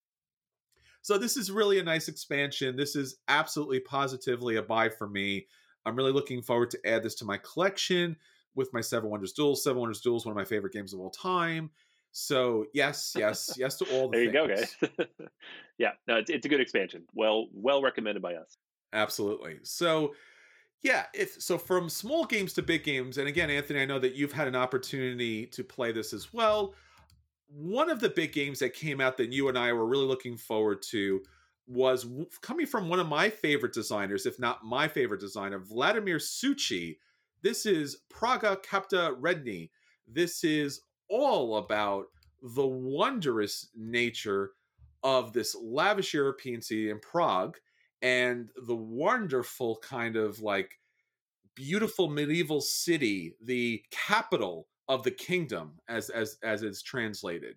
So this is really a nice expansion. This is absolutely positively a buy for me. I'm really looking forward to add this to my collection. with my Seven Wonders Duels. Seven Wonders Duels, one of my favorite games of all time. So yes, yes, yes to all the There you go, things. guys. Yeah, no, it's it's a good expansion. Well, well recommended by us. Absolutely. So yeah, if so from small games to big games, and again, Anthony, I know that you've had an opportunity to play this as well. One of the big games that came out that you and I were really looking forward to was w- coming from one of my favorite designers, if not my favorite designer, Vladimir Suchy. This is Praga Kapta Redni. This is all about the wondrous nature of this lavish European city in Prague and the wonderful kind of like beautiful medieval city, the capital of the kingdom, as as as it's translated.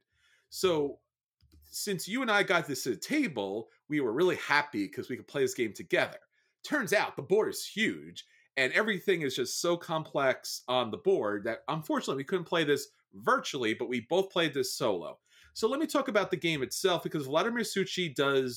So since you and I got this at the table, we were really happy because we could play this game together. Turns out the board is huge and everything is just so complex on the board that unfortunately we couldn't play this virtually, but we both played this solo. So let me talk about the game itself because Vladimir Suchy does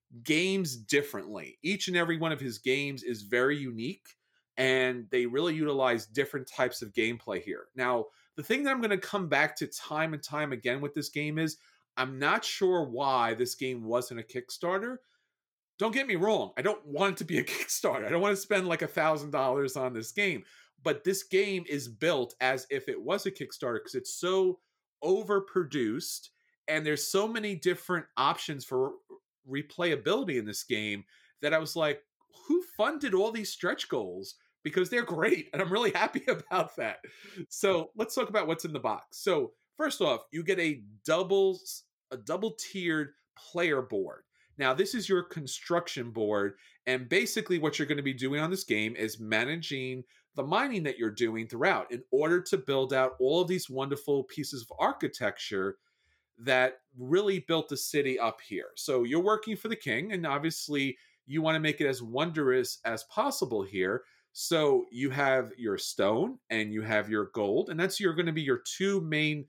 games differently. Each and every one of his games is very unique and they really utilize different types of gameplay here. Now, the thing that I'm going to come back to time and time again with this game is I'm not sure why this game wasn't a Kickstarter. Don't get me wrong. I don't want it to be a Kickstarter. I don't want to spend like a thousand dollars on this game. But this game is built as if it was a Kickstarter because it's so overproduced and there's so many different options for replayability in this game that I was like, who funded all these stretch goals? Because they're great and I'm really happy about that. So let's talk about what's in the box. So first off, you get a double a double tiered player board. Now, this is your construction board, and basically what you're going to be doing on this game is managing the mining that you're doing throughout in order to build out all of these wonderful pieces of architecture that really built the city up here. So you're working for the king, and obviously you want to make it as wondrous as possible here. So you have your stone and you have your gold, and that's you're going to be your two main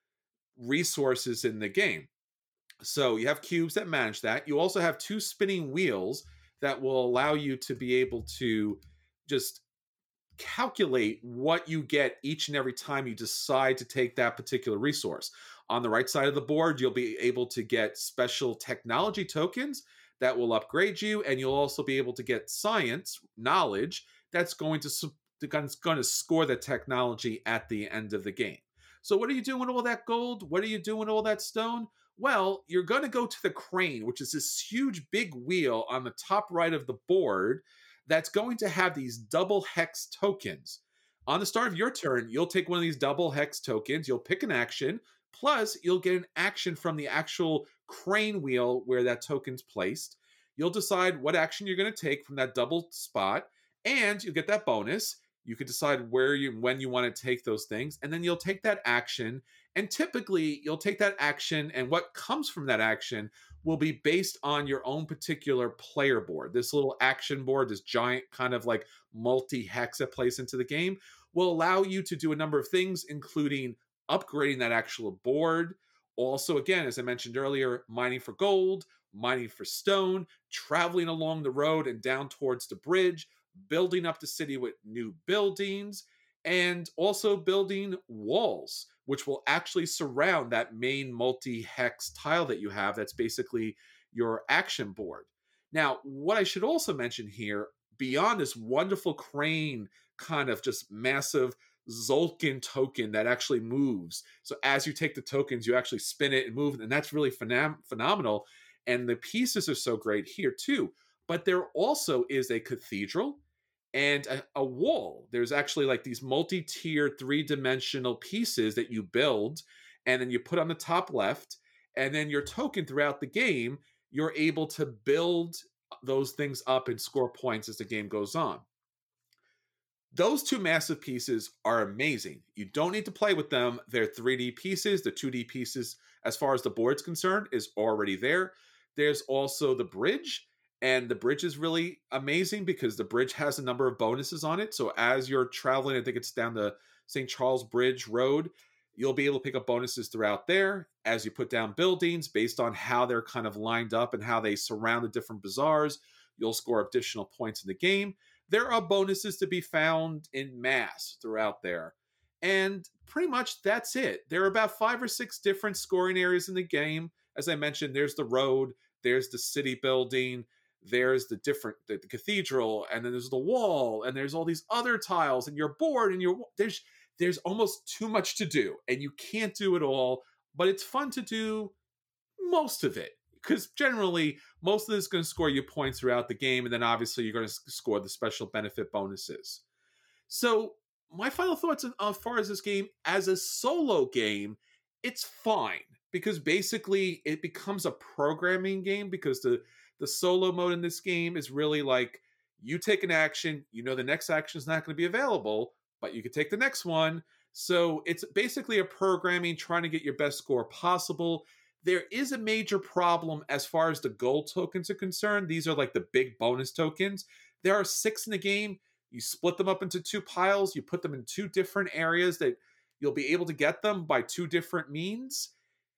resources in the game. So you have cubes that manage that. You also have two spinning wheels that will allow you to be able to just calculate what you get each and every time you decide to take that particular resource. On the right side of the board, you'll be able to get special technology tokens that will upgrade you, and you'll also be able to get science knowledge that's going to going to score the technology at the end of the game. So what are you doing with all that gold? What are you doing with all that stone? Well, you're going to go to the crane, which is this huge big wheel on the top right of the board that's going to have these double hex tokens. On the start of your turn, you'll take one of these double hex tokens, you'll pick an action, plus you'll get an action from the actual crane wheel where that token's placed. You'll decide what action you're going to take from that double spot, and you'll get that bonus. You can decide where you when you want to take those things, and then you'll take that action. And typically, you'll take that action, and what comes from that action will be based on your own particular player board. This little action board, this giant kind of like multi-hex that plays into the game, will allow you to do a number of things, including upgrading that actual board. Also, again, as I mentioned earlier, mining for gold, mining for stone, traveling along the road and down towards the bridge, building up the city with new buildings, and also building walls, which will actually surround that main multi-hex tile that you have. That's basically your action board. Now, what I should also mention here, beyond this wonderful crane kind of just massive Zolkin token that actually moves. So as you take the tokens, you actually spin it and move, and that's really phenom- phenomenal. And the pieces are so great here too. But there also is a cathedral and a, a wall. There's actually like these multi-tiered three-dimensional pieces that you build and then you put on the top left, and then your token throughout the game, you're able to build those things up and score points as the game goes on. Those two massive pieces are amazing. You don't need to play with them. They're three D pieces. The two D pieces, as far as the board's concerned, is already there. There's also the bridge, and the bridge is really amazing because the bridge has a number of bonuses on it. So as you're traveling, I think it's down the Saint Charles Bridge Road, you'll be able to pick up bonuses throughout there as you put down buildings based on how they're kind of lined up and how they surround the different bazaars. You'll score additional points in the game. there are bonuses to be found in mass throughout there. And pretty much that's it. There are about five or six different scoring areas in the game. As I mentioned, there's the road, there's the city building, there's the different the, the cathedral, and then there's the wall, and there's all these other tiles, and you're bored, and you're there's there's almost too much to do, and you can't do it all, but it's fun to do most of it, because generally most of this is going to score you points throughout the game, and then obviously you're going to score the special benefit bonuses. So my final thoughts as far as this game as a solo game, it's fine, because basically it becomes a programming game, because the the solo mode in this game is really like, you take an action, you know the next action is not going to be available, but you can take the next one. So it's basically a programming trying to get your best score possible. There is a major problem as far as the gold tokens are concerned. These are like the big bonus tokens. There are six in the game. You split them up into two piles. You put them in two different areas that you'll be able to get them by two different means.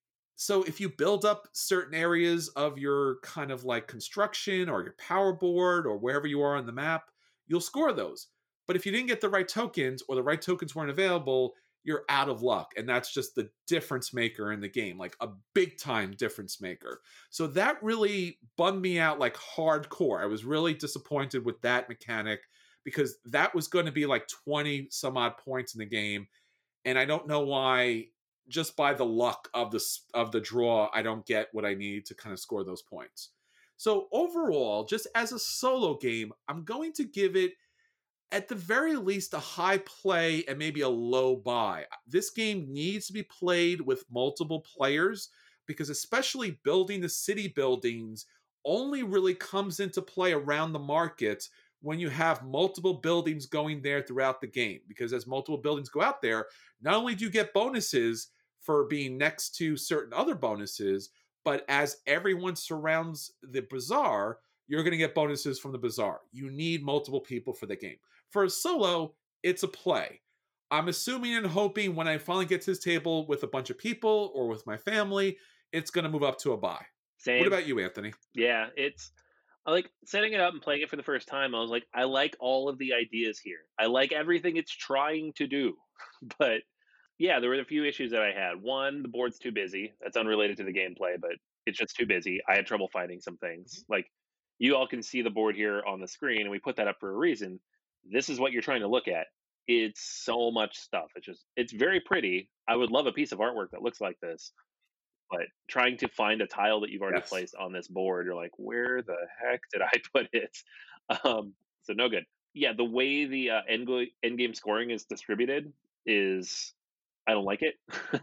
So if you build up certain areas of your kind of like construction or your power board or wherever you are on the map, you'll score those. But if you didn't get the right tokens, or the right tokens weren't available, you're out of luck. And that's just the difference maker in the game, like a big time difference maker. So that really bummed me out like hardcore. I was really disappointed with that mechanic, because that was going to be like twenty some odd points in the game. And I don't know why, just by the luck of the, of the draw, I don't get what I need to kind of score those points. So overall, just as a solo game, I'm going to give it, at the very least, a high play and maybe a low buy. This game needs to be played with multiple players, because especially building the city buildings only really comes into play around the market when you have multiple buildings going there throughout the game. Because as multiple buildings go out there, not only do you get bonuses for being next to certain other bonuses, but as everyone surrounds the bazaar, you're going to get bonuses from the bazaar. You need multiple people for the game. For a solo, it's a play. I'm assuming and hoping when I finally get to this table with a bunch of people or with my family, it's going to move up to a buy. Same. What about you, Anthony? Yeah, it's I like setting it up and playing it for the first time. I was like, I like all of the ideas here. I like everything it's trying to do. But yeah, there were a few issues that I had. One, the board's too busy. That's unrelated to the gameplay, but it's just too busy. I had trouble finding some things. Like, you all can see the board here on the screen, and we put that up for a reason. This is what you're trying to look at. It's so much stuff. It's just, it's very pretty. I would love a piece of artwork that looks like this. But trying to find a tile that you've already Yes. placed on this board, you're like, where the heck did I put it? Um, so no good. Yeah, the way the uh, end, go- end game scoring is distributed is, I don't like it.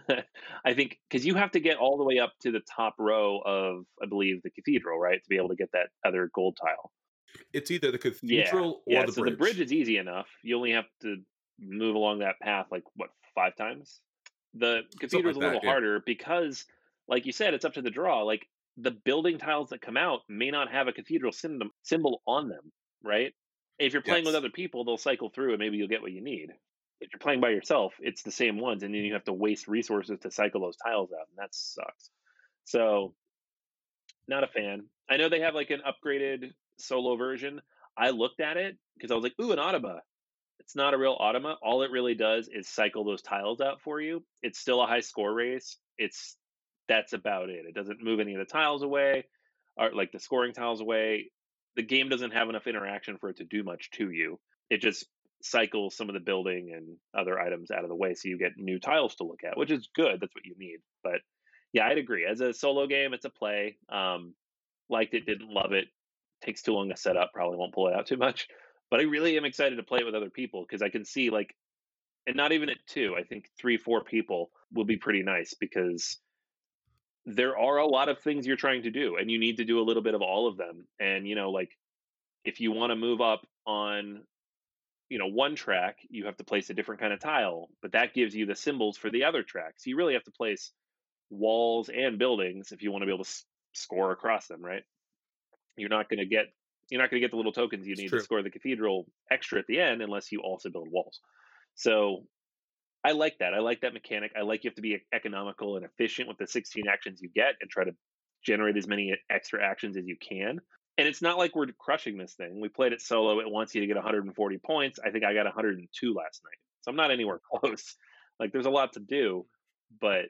I think because you have to get all the way up to the top row of, I believe, the cathedral, right, to be able to get that other gold tile. It's either the Yeah, cathedral or yeah. the So bridge. the bridge is easy enough. You only have to move along that path like what five times. The cathedral's like a little that, yeah. harder because, like you said, it's up to the draw. Like the building tiles that come out may not have a cathedral symbol symbol on them, right? If you're playing with Yes. other people, they'll cycle through and maybe you'll get what you need. If you're playing by yourself, it's the same ones, and then you have to waste resources to cycle those tiles out, and that sucks. So, not a fan. I know they have like an upgraded solo version. I looked at it because I was like, ooh, an automa. It's not a real automa. All it really does is cycle those tiles out for you. It's still a high score race. It's that's about it. It doesn't move any of the tiles away, or like the scoring tiles away. The game doesn't have enough interaction for it to do much to you. It just cycles some of the building and other items out of the way, so you get new tiles to look at, which is good. That's what you need. But yeah, I'd agree. As a solo game, it's a play. Um, liked it, didn't love it. Takes too long to set up. Probably won't pull it out too much. But I really am excited to play it with other people because I can see like, and not even at two. I think three, four people will be pretty nice because there are a lot of things you're trying to do, and you need to do a little bit of all of them. And you know, like if you want to move up on, you know, one track, you have to place a different kind of tile, but that gives you the symbols for the other track. So you really have to place walls and buildings if you want to be able to s- score across them, right? You're not going to get you're not going to get the little tokens you It's need true. to score the cathedral extra at the end unless you also build walls. So I like that. I like that mechanic. I like you have to be economical and efficient with the sixteen actions you get and try to generate as many extra actions as you can. And it's not like we're crushing this thing. We played it solo. It wants you to get one hundred forty points. I think I got one hundred two last night. So I'm not anywhere close. Like there's a lot to do, but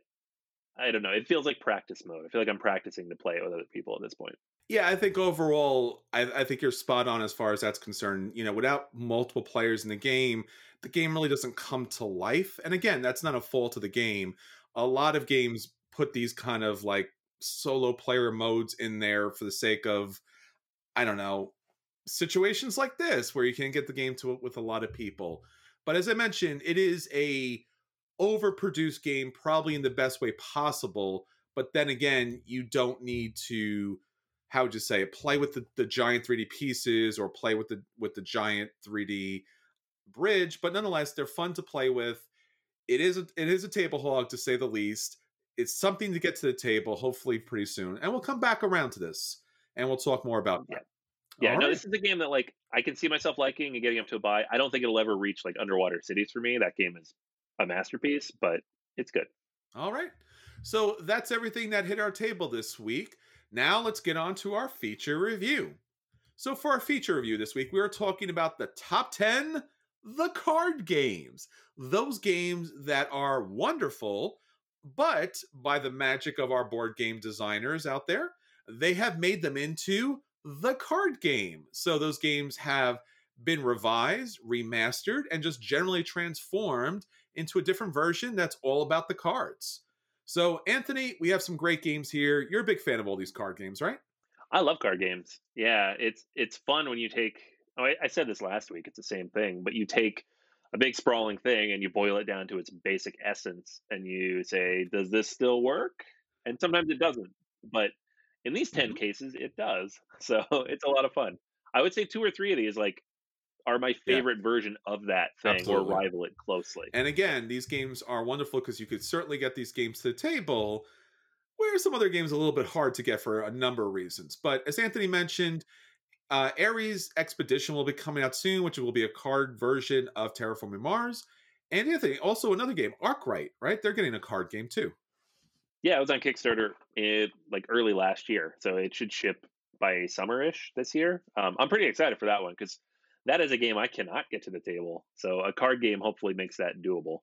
I don't know. It feels like practice mode. I feel like I'm practicing to play it with other people at this point. Yeah, I think overall, I, I think you're spot on as far as that's concerned. You know, without multiple players in the game, the game really doesn't come to life. And again, that's not a fault of the game. A lot of games put these kind of like solo player modes in there for the sake of, I don't know, situations like this where you can get the game to it with a lot of people. But as I mentioned, it is a overproduced game, probably in the best way possible. But then again, you don't need to, how would you say it, play with the, the giant three D pieces or play with the with the giant three D bridge. But nonetheless, they're fun to play with. It is a, it is a table hog to say the least. It's something to get to the table, hopefully pretty soon. And we'll come back around to this and we'll talk more about Yeah. that. Yeah, All no, right. this is a game that like I can see myself liking and getting up to a buy. I don't think it'll ever reach like Underwater Cities for me. That game is a masterpiece, but it's good. All right. So that's everything that hit our table this week. Now let's get on to our feature review. So for our feature review this week, we are talking about the top ten the card games. Those games that are wonderful, but by the magic of our board game designers out there, they have made them into the card game. So those games have been revised, remastered, and just generally transformed into a different version that's all about the cards. So, Anthony, we have some great games here. You're a big fan of all these card games, right? I love card games. Yeah, it's it's fun when you take. Oh, I, I said this last week. It's the same thing, but you take a big sprawling thing and you boil it down to its basic essence, and you say, "Does this still work?" And sometimes it doesn't, but in these ten Mhm. cases, it does. So it's a lot of fun. I would say two or three of these like are my Yeah, favorite version of that thing, or absolutely. rival it closely. And again, these games are wonderful because you could certainly get these games to the table, where some other games are a little bit hard to get for a number of reasons. But as Anthony mentioned, uh, Ares Expedition will be coming out soon, which will be a card version of Terraforming Mars. And Anthony, also another game, Arkwright, right? They're getting a card game too. Yeah, it was on Kickstarter in like early last year, so it should ship by summerish this year. Um, I'm pretty excited for that one because that is a game I cannot get to the table. So a card game hopefully makes that doable.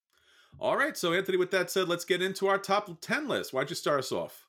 All right, so Anthony, with that said, let's get into our top ten list. Why'd you start us off?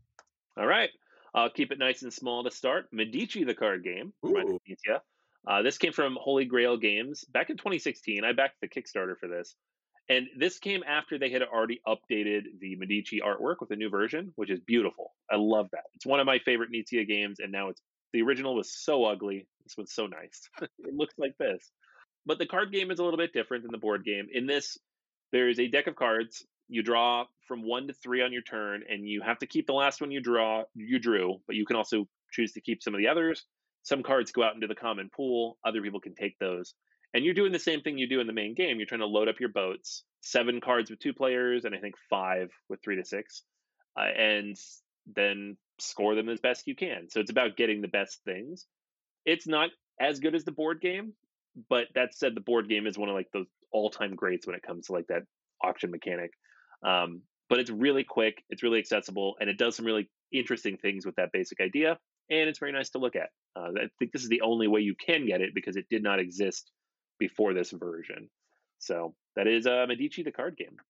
All right, I'll keep it nice and small to start. Medici, the card game, reminded Ooh, me. Uh, this came from Holy Grail Games back in twenty sixteen. I backed the Kickstarter for this. And this came after they had already updated the Medici artwork with a new version, which is beautiful. I love that. It's one of my favorite Nizia games, and now it's the original was so ugly. This one's so nice. It looks like this. But the card game is a little bit different than the board game. In this, there is a deck of cards. You draw from one to three on your turn, and you have to keep the last one you draw you drew, but you can also choose to keep some of the others. Some cards go out into the common pool. Other people can take those. And you're doing the same thing you do in the main game. You're trying to load up your boats. Seven cards with two players, and I think five with three to six, uh, and then score them as best you can. So it's about getting the best things. It's not as good as the board game, but that said, the board game is one of like those all-time greats when it comes to like that auction mechanic. Um, but it's really quick, it's really accessible, and it does some really interesting things with that basic idea. And it's very nice to look at. Uh, I think this is the only way you can get it because it did not exist before this version. So that is uh, Medici, the card game.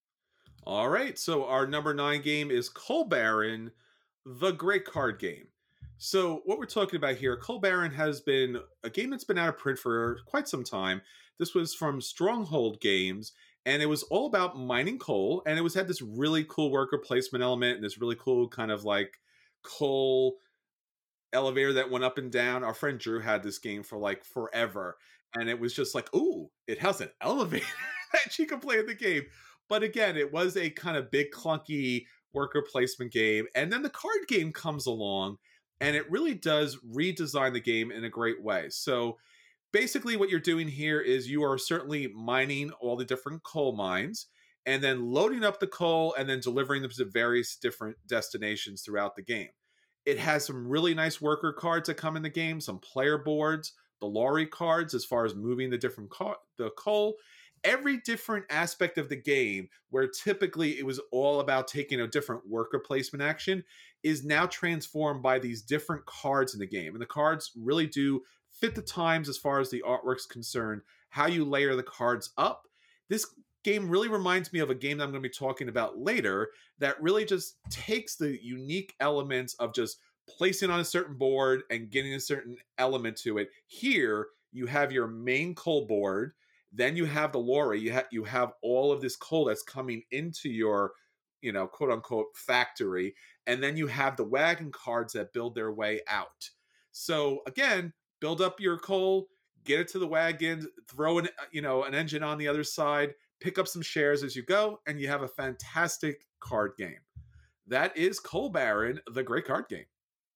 all right. So our number nine game is Coal Baron, the great card game. So what we're talking about here, Coal Baron has been a game that's been out of print for quite some time. This was from Stronghold Games, and it was all about mining coal, and it was had this really cool worker placement element and this really cool kind of like coal elevator that went up and down. Our friend Drew had this game for like forever, and it was just like, ooh, it has an elevator that you can play in the game. But again, it was a kind of big clunky worker placement game, and then the card game comes along, and it really does redesign the game in a great way. So basically, what you're doing here is you are certainly mining all the different coal mines and then loading up the coal and then delivering them to various different destinations throughout the game. It has some really nice worker cards that come in the game, some player boards, the lorry cards as far as moving the different co- the coal, every different aspect of the game, where typically it was all about taking a different worker placement action, is now transformed by these different cards in the game. And the cards really do fit the times as far as the artwork's concerned, how you layer the cards up. This game really reminds me of a game that I'm going to be talking about later that really just takes the unique elements of just placing on a certain board and getting a certain element to it. Here, you have your main coal board, then you have the lorry, you have you have all of this coal that's coming into your, you know, quote unquote factory, and then you have the wagon cards that build their way out. So again, build up your coal, get it to the wagon, throw an you know an engine on the other side, pick up some shares as you go, and you have a fantastic card game. That is Coal Baron, the great card game.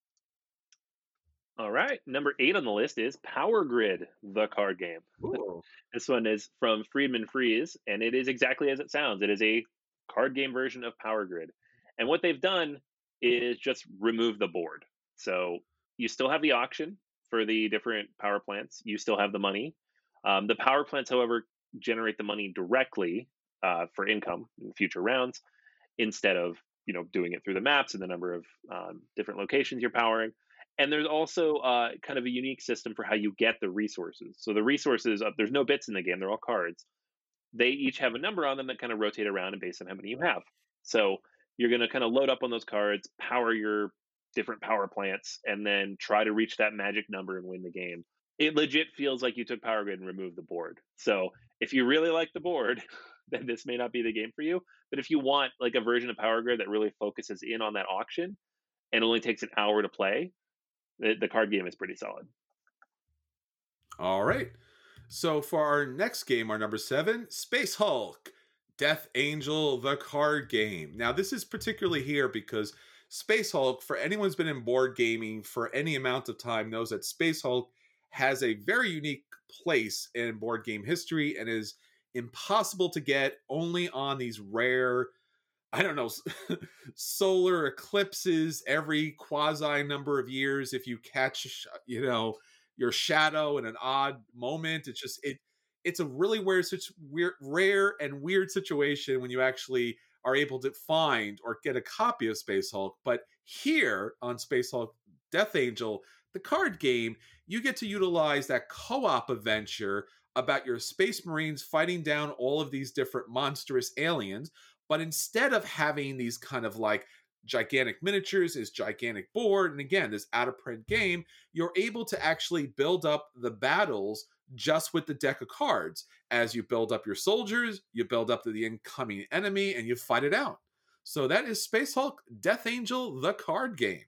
All right. Number eight on the list is Power Grid, the card game. Ooh. This one is from Friedman Freeze, and it is exactly as it sounds. It is a card game version of Power Grid. And what they've done is just remove the board. So you still have the auction for the different power plants. You still have the money. Um, the power plants, however, generate the money directly uh, for income in future rounds instead of you know doing it through the maps and the number of um, different locations you're powering. And there's also uh, kind of a unique system for how you get the resources. So the resources, uh, there's no bits in the game, they're all cards. They each have a number on them that kind of rotate around and based on how many you have. So you're going to kind of load up on those cards, power your different power plants, and then try to reach that magic number and win the game. It legit feels like you took Power Grid and removed the board. So if you really like the board, then this may not be the game for you. But if you want like a version of Power Grid that really focuses in on that auction and only takes an hour to play, the, the card game is pretty solid. All right. So for our next game, our number seven, Space Hulk, Death Angel, the card game. Now, this is particularly here because Space Hulk, for anyone who's been in board gaming for any amount of time, knows that Space Hulk has a very unique place in board game history and is impossible to get, only on these rare, I don't know, solar eclipses every quasi number of years. If you catch, you know, your shadow in an odd moment, it's just, it, it's a really weird, such weird, rare and weird situation when you actually are able to find or get a copy of Space Hulk. But here on Space Hulk Death Angel, the card game, you get to utilize that co-op adventure about your space marines fighting down all of these different monstrous aliens. But instead of having these kind of like gigantic miniatures, this gigantic board, and again, this out-of-print game, you're able to actually build up the battles just with the deck of cards. As you build up your soldiers, you build up the incoming enemy, and you fight it out. So that is Space Hulk Death Angel, the card game.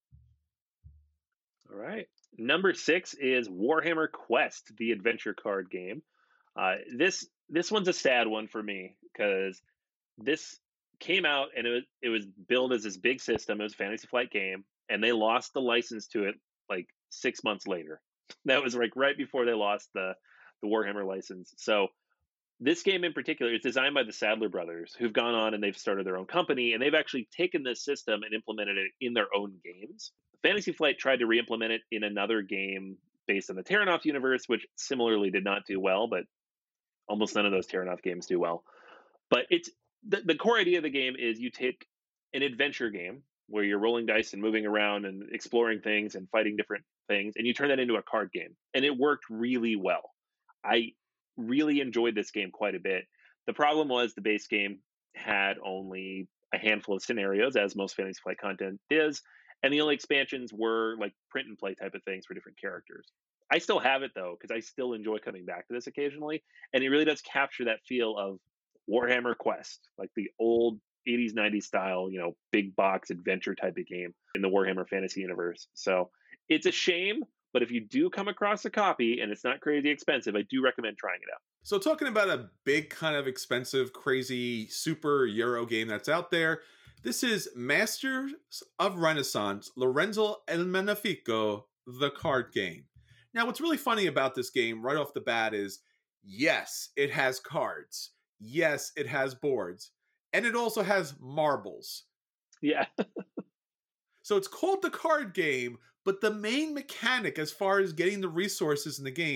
All right. Number six is Warhammer Quest, the adventure card game. Uh, this this one's a sad one for me because this came out and it was it was billed as this big system. It was a Fantasy Flight game, and they lost the license to it like six months later. That was like right before they lost the the Warhammer license. So this game in particular is designed by the Sadler brothers, who've gone on and they've started their own company, and they've actually taken this system and implemented it in their own games. Fantasy Flight tried to re-implement it in another game based on the Terranoff universe, which similarly did not do well, but almost none of those Terranoff games do well. But it's the, the core idea of the game is you take an adventure game where you're rolling dice and moving around and exploring things and fighting different things, and you turn that into a card game. And it worked really well. I really enjoyed this game quite a bit. The problem was the base game had only a handful of scenarios, as most Fantasy Flight content is, and the only expansions were like print and play type of things for different characters. I still have it though, because I still enjoy coming back to this occasionally, and it really does capture that feel of Warhammer Quest, like the old eighties, nineties style, you know, big box adventure type of game in the Warhammer Fantasy universe. So it's a shame, but if you do come across a copy and it's not crazy expensive, I do recommend trying it out. So talking about a big kind of expensive, crazy super Euro game that's out there, this is Masters of Renaissance, Lorenzo El Magnifico, the card game. Now, what's really funny about this game right off the bat is, yes, it has cards. Yes, it has boards. And it also has marbles. Yeah. So it's called the card game, but the main mechanic as far as getting the resources in the game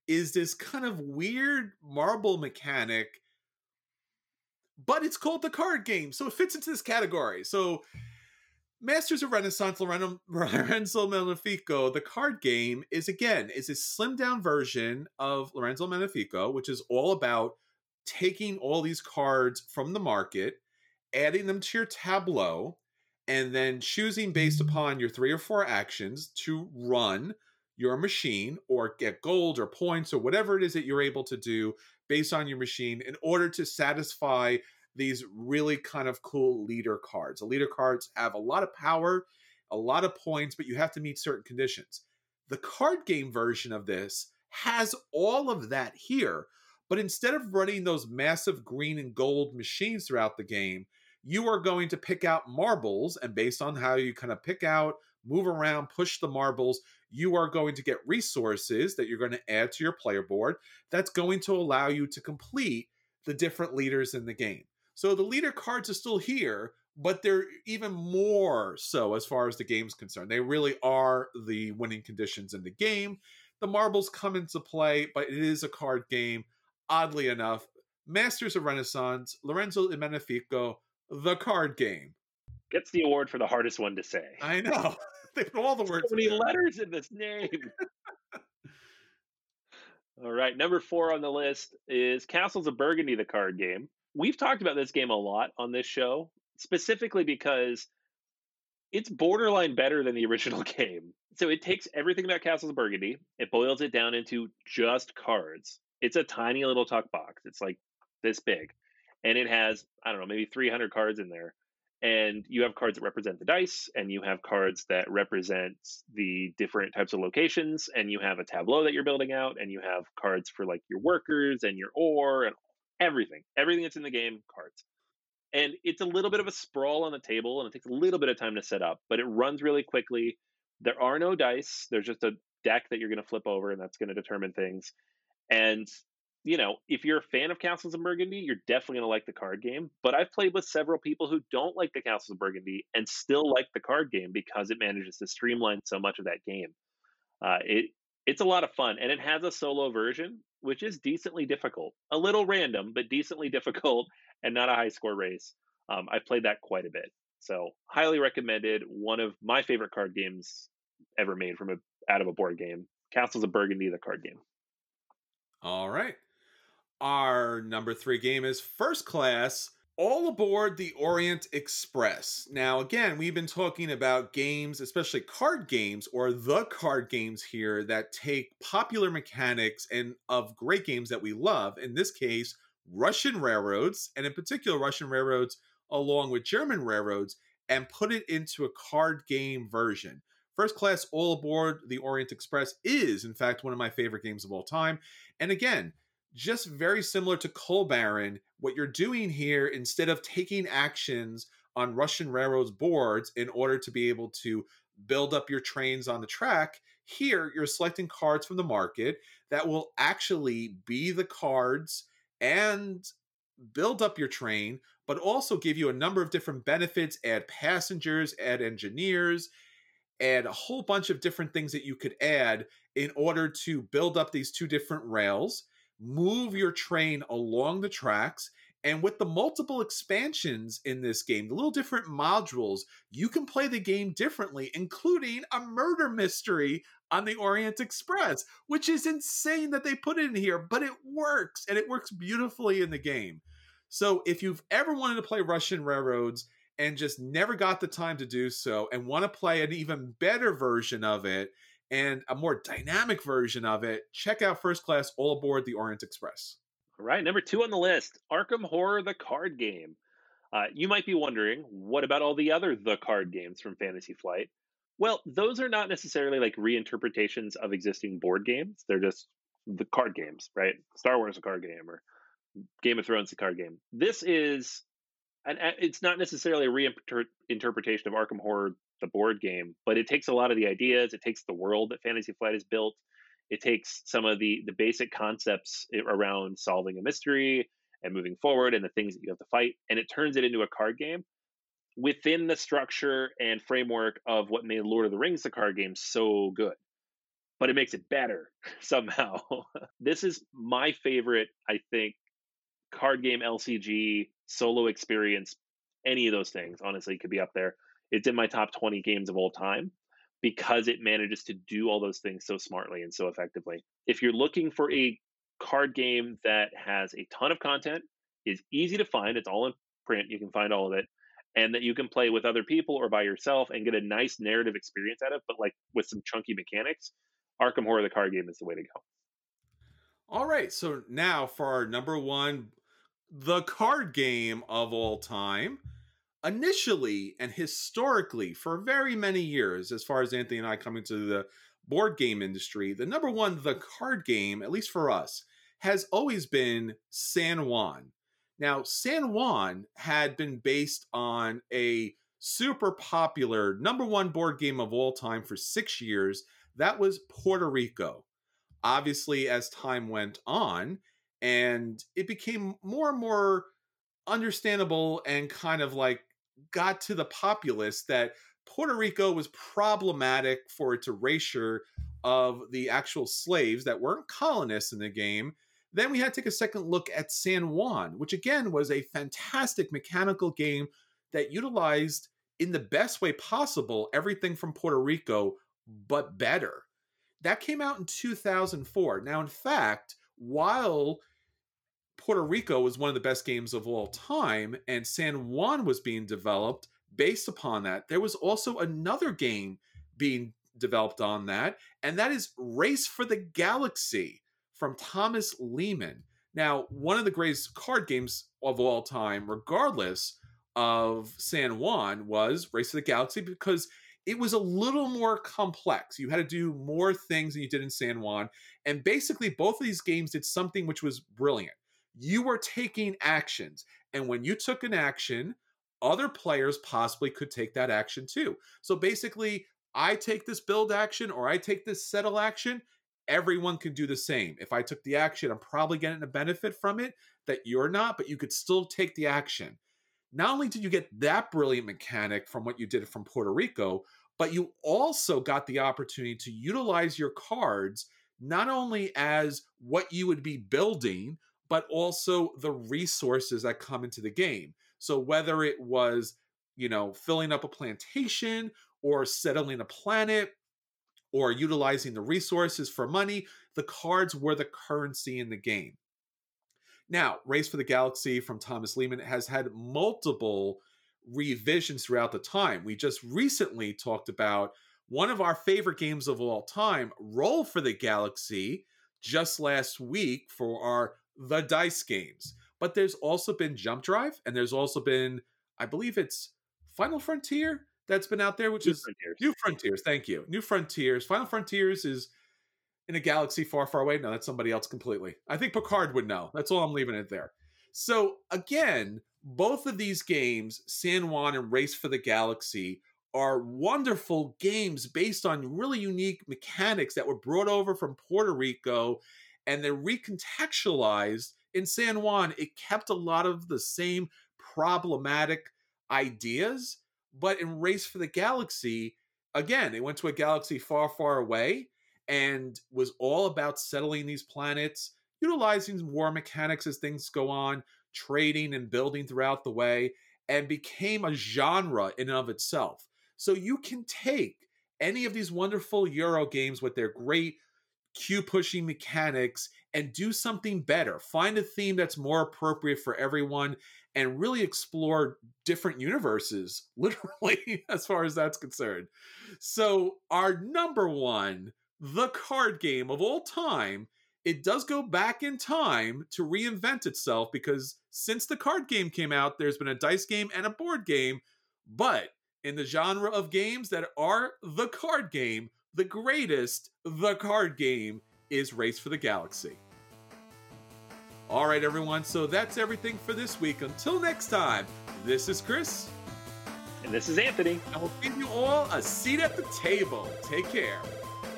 is this kind of weird marble mechanic, but it's called the card game, so it fits into this category. So Masters of Renaissance Lorenzo, Lorenzo Magnifico, the card game, is again is a slimmed down version of Lorenzo Magnifico, which is all about taking all these cards from the market, adding them to your tableau, and then choosing based upon your three or four actions to run your machine or get gold or points or whatever it is that you're able to do based on your machine in order to satisfy these really kind of cool leader cards. The leader cards have a lot of power, a lot of points, but you have to meet certain conditions. The card game version of this has all of that here, but instead of running those massive green and gold machines throughout the game, you are going to pick out marbles, and based on how you kind of pick out, move around, push the marbles, you are going to get resources that you're going to add to your player board that's going to allow you to complete the different leaders in the game. So the leader cards are still here, but they're even more so as far as the game's concerned. They really are the winning conditions in the game. The marbles come into play, but it is a card game. Oddly enough, Masters of Renaissance, Lorenzo Magnifico, the card game. Gets the award for the hardest one to say. I know. They put all the words So many in there. letters in this name. All right, number four on the list is Castles of Burgundy, the card game. We've talked about this game a lot on this show, specifically because it's borderline better than the original game. So it takes everything about Castles of Burgundy, it boils it down into just cards. It's a tiny little tuck box. It's like this big. And it has, I don't know, maybe three hundred cards in there. And you have cards that represent the dice, and you have cards that represent the different types of locations, and you have a tableau that you're building out, and you have cards for like your workers and your ore and everything. Everything that's in the game, cards. And it's a little bit of a sprawl on the table, and it takes a little bit of time to set up, but it runs really quickly. There are no dice. There's just a deck that you're going to flip over, and that's going to determine things. And you know, if you're a fan of Castles of Burgundy, you're definitely going to like the card game. But I've played with several people who don't like the Castles of Burgundy and still like the card game because it manages to streamline so much of that game. Uh, it it's a lot of fun, and it has a solo version, which is decently difficult, a little random, but decently difficult, and not a high score race. Um, I've played that quite a bit, so highly recommended. One of my favorite card games ever made from a out of a board game, Castles of Burgundy, the card game. All right. Our number three game is First Class, All Aboard the Orient Express. Now, again, we've been talking about games, especially card games, or the card games here that take popular mechanics and of great games that we love. In this case, Russian railroads, and in particular, Russian railroads along with German railroads, and put it into a card game version. First Class, All Aboard the Orient Express is, in fact, one of my favorite games of all time. And again, just very similar to Coal Baron, what you're doing here, instead of taking actions on Russian railroads boards in order to be able to build up your trains on the track, here you're selecting cards from the market that will actually be the cards and build up your train, but also give you a number of different benefits, add passengers, add engineers, add a whole bunch of different things that you could add in order to build up these two different rails, move your train along the tracks, and with the multiple expansions in this game, the little different modules, you can play the game differently, including a murder mystery on the Orient Express, which is insane that they put it in here, but it works, and it works beautifully in the game. So if you've ever wanted to play Russian railroads and just never got the time to do so, and want to play an even better version of it, and a more dynamic version of it, check out First Class, All Aboard the Orient Express. All right, number two on the list, Arkham Horror, the card game. Uh, you might be wondering, what about all the other the card games from Fantasy Flight? Well, those are not necessarily like reinterpretations of existing board games. They're just the card games, right? Star Wars, a card game, or Game of Thrones, a card game. This is, and it's not necessarily a reinterpretation of Arkham Horror, the board game, but it takes a lot of the ideas. It takes the world that Fantasy Flight has built. It takes some of the the basic concepts around solving a mystery and moving forward and the things that you have to fight, and it turns it into a card game within the structure and framework of what made Lord of the Rings the card game so good. but it makes it better somehow. This is my favorite, I think, card game L C G solo experience. Any of those things, honestly, could be up there. It's in my top twenty games of all time because it manages to do all those things so smartly and so effectively. If you're looking for a card game that has a ton of content, is easy to find, it's all in print, you can find all of it, and that you can play with other people or by yourself and get a nice narrative experience out of, but like with some chunky mechanics, Arkham Horror the card game is the way to go. All right, so now for our number one, the card game of all time. Initially and historically, for very many years, as far as Anthony and I come into the board game industry, the number one, the card game, at least for us, has always been San Juan. Now, San Juan had been based on a super popular number one board game of all time for six years. That was Puerto Rico. Obviously, as time went on, and it became more and more understandable and kind of like got to the populace that Puerto Rico was problematic for its erasure of the actual slaves that weren't colonists in the game. Then we had to take a second look at San Juan, which again was a fantastic mechanical game that utilized in the best way possible everything from Puerto Rico, but better. That came out in two thousand four. Now, in fact, while Puerto Rico was one of the best games of all time, and San Juan was being developed based upon that, there was also another game being developed on that, and that is Race for the Galaxy from Thomas Lehman. Now, one of the greatest card games of all time, regardless of San Juan, was Race for the Galaxy because it was a little more complex. You had to do more things than you did in San Juan, and basically both of these games did something which was brilliant. You were taking actions, and when you took an action, other players possibly could take that action too. So basically, I take this build action or I take this settle action, everyone can do the same. If I took the action, I'm probably getting a benefit from it that you're not, but you could still take the action. Not only did you get that brilliant mechanic from what you did from Puerto Rico, but you also got the opportunity to utilize your cards not only as what you would be building, but also the resources that come into the game. So whether it was, you know, filling up a plantation or settling a planet or utilizing the resources for money, the cards were the currency in the game. Now, Race for the Galaxy from Thomas Lehman has had multiple revisions throughout the time. We just recently talked about one of our favorite games of all time, Roll for the Galaxy, just last week for our The Dice games. But there's also been Jump Drive, and there's also been, I believe it's Final Frontier that's been out there, which New is Frontiers. New Frontiers. Thank you. New Frontiers. Final Frontiers is in a galaxy far, far away. No, that's somebody else completely. I think Picard would know. That's all I'm leaving it there. So again, both of these games, San Juan and Race for the Galaxy, are wonderful games based on really unique mechanics that were brought over from Puerto Rico, and they're recontextualized. In San Juan, it kept a lot of the same problematic ideas, but in Race for the Galaxy, again, it went to a galaxy far, far away and was all about settling these planets, utilizing war mechanics as things go on, trading and building throughout the way, and became a genre in and of itself. So you can take any of these wonderful Euro games with their great queue-pushing mechanics and do something better. Find a theme that's more appropriate for everyone and really explore different universes, literally, as far as that's concerned. So our number one, the card game of all time, it does go back in time to reinvent itself because since the card game came out, there's been a dice game and a board game. But in the genre of games that are the card game, the greatest, the card game is Race for the Galaxy. All right, everyone. So that's everything for this week. Until next time, this is Chris. And this is Anthony. And we'll give you all a seat at the table. Take care.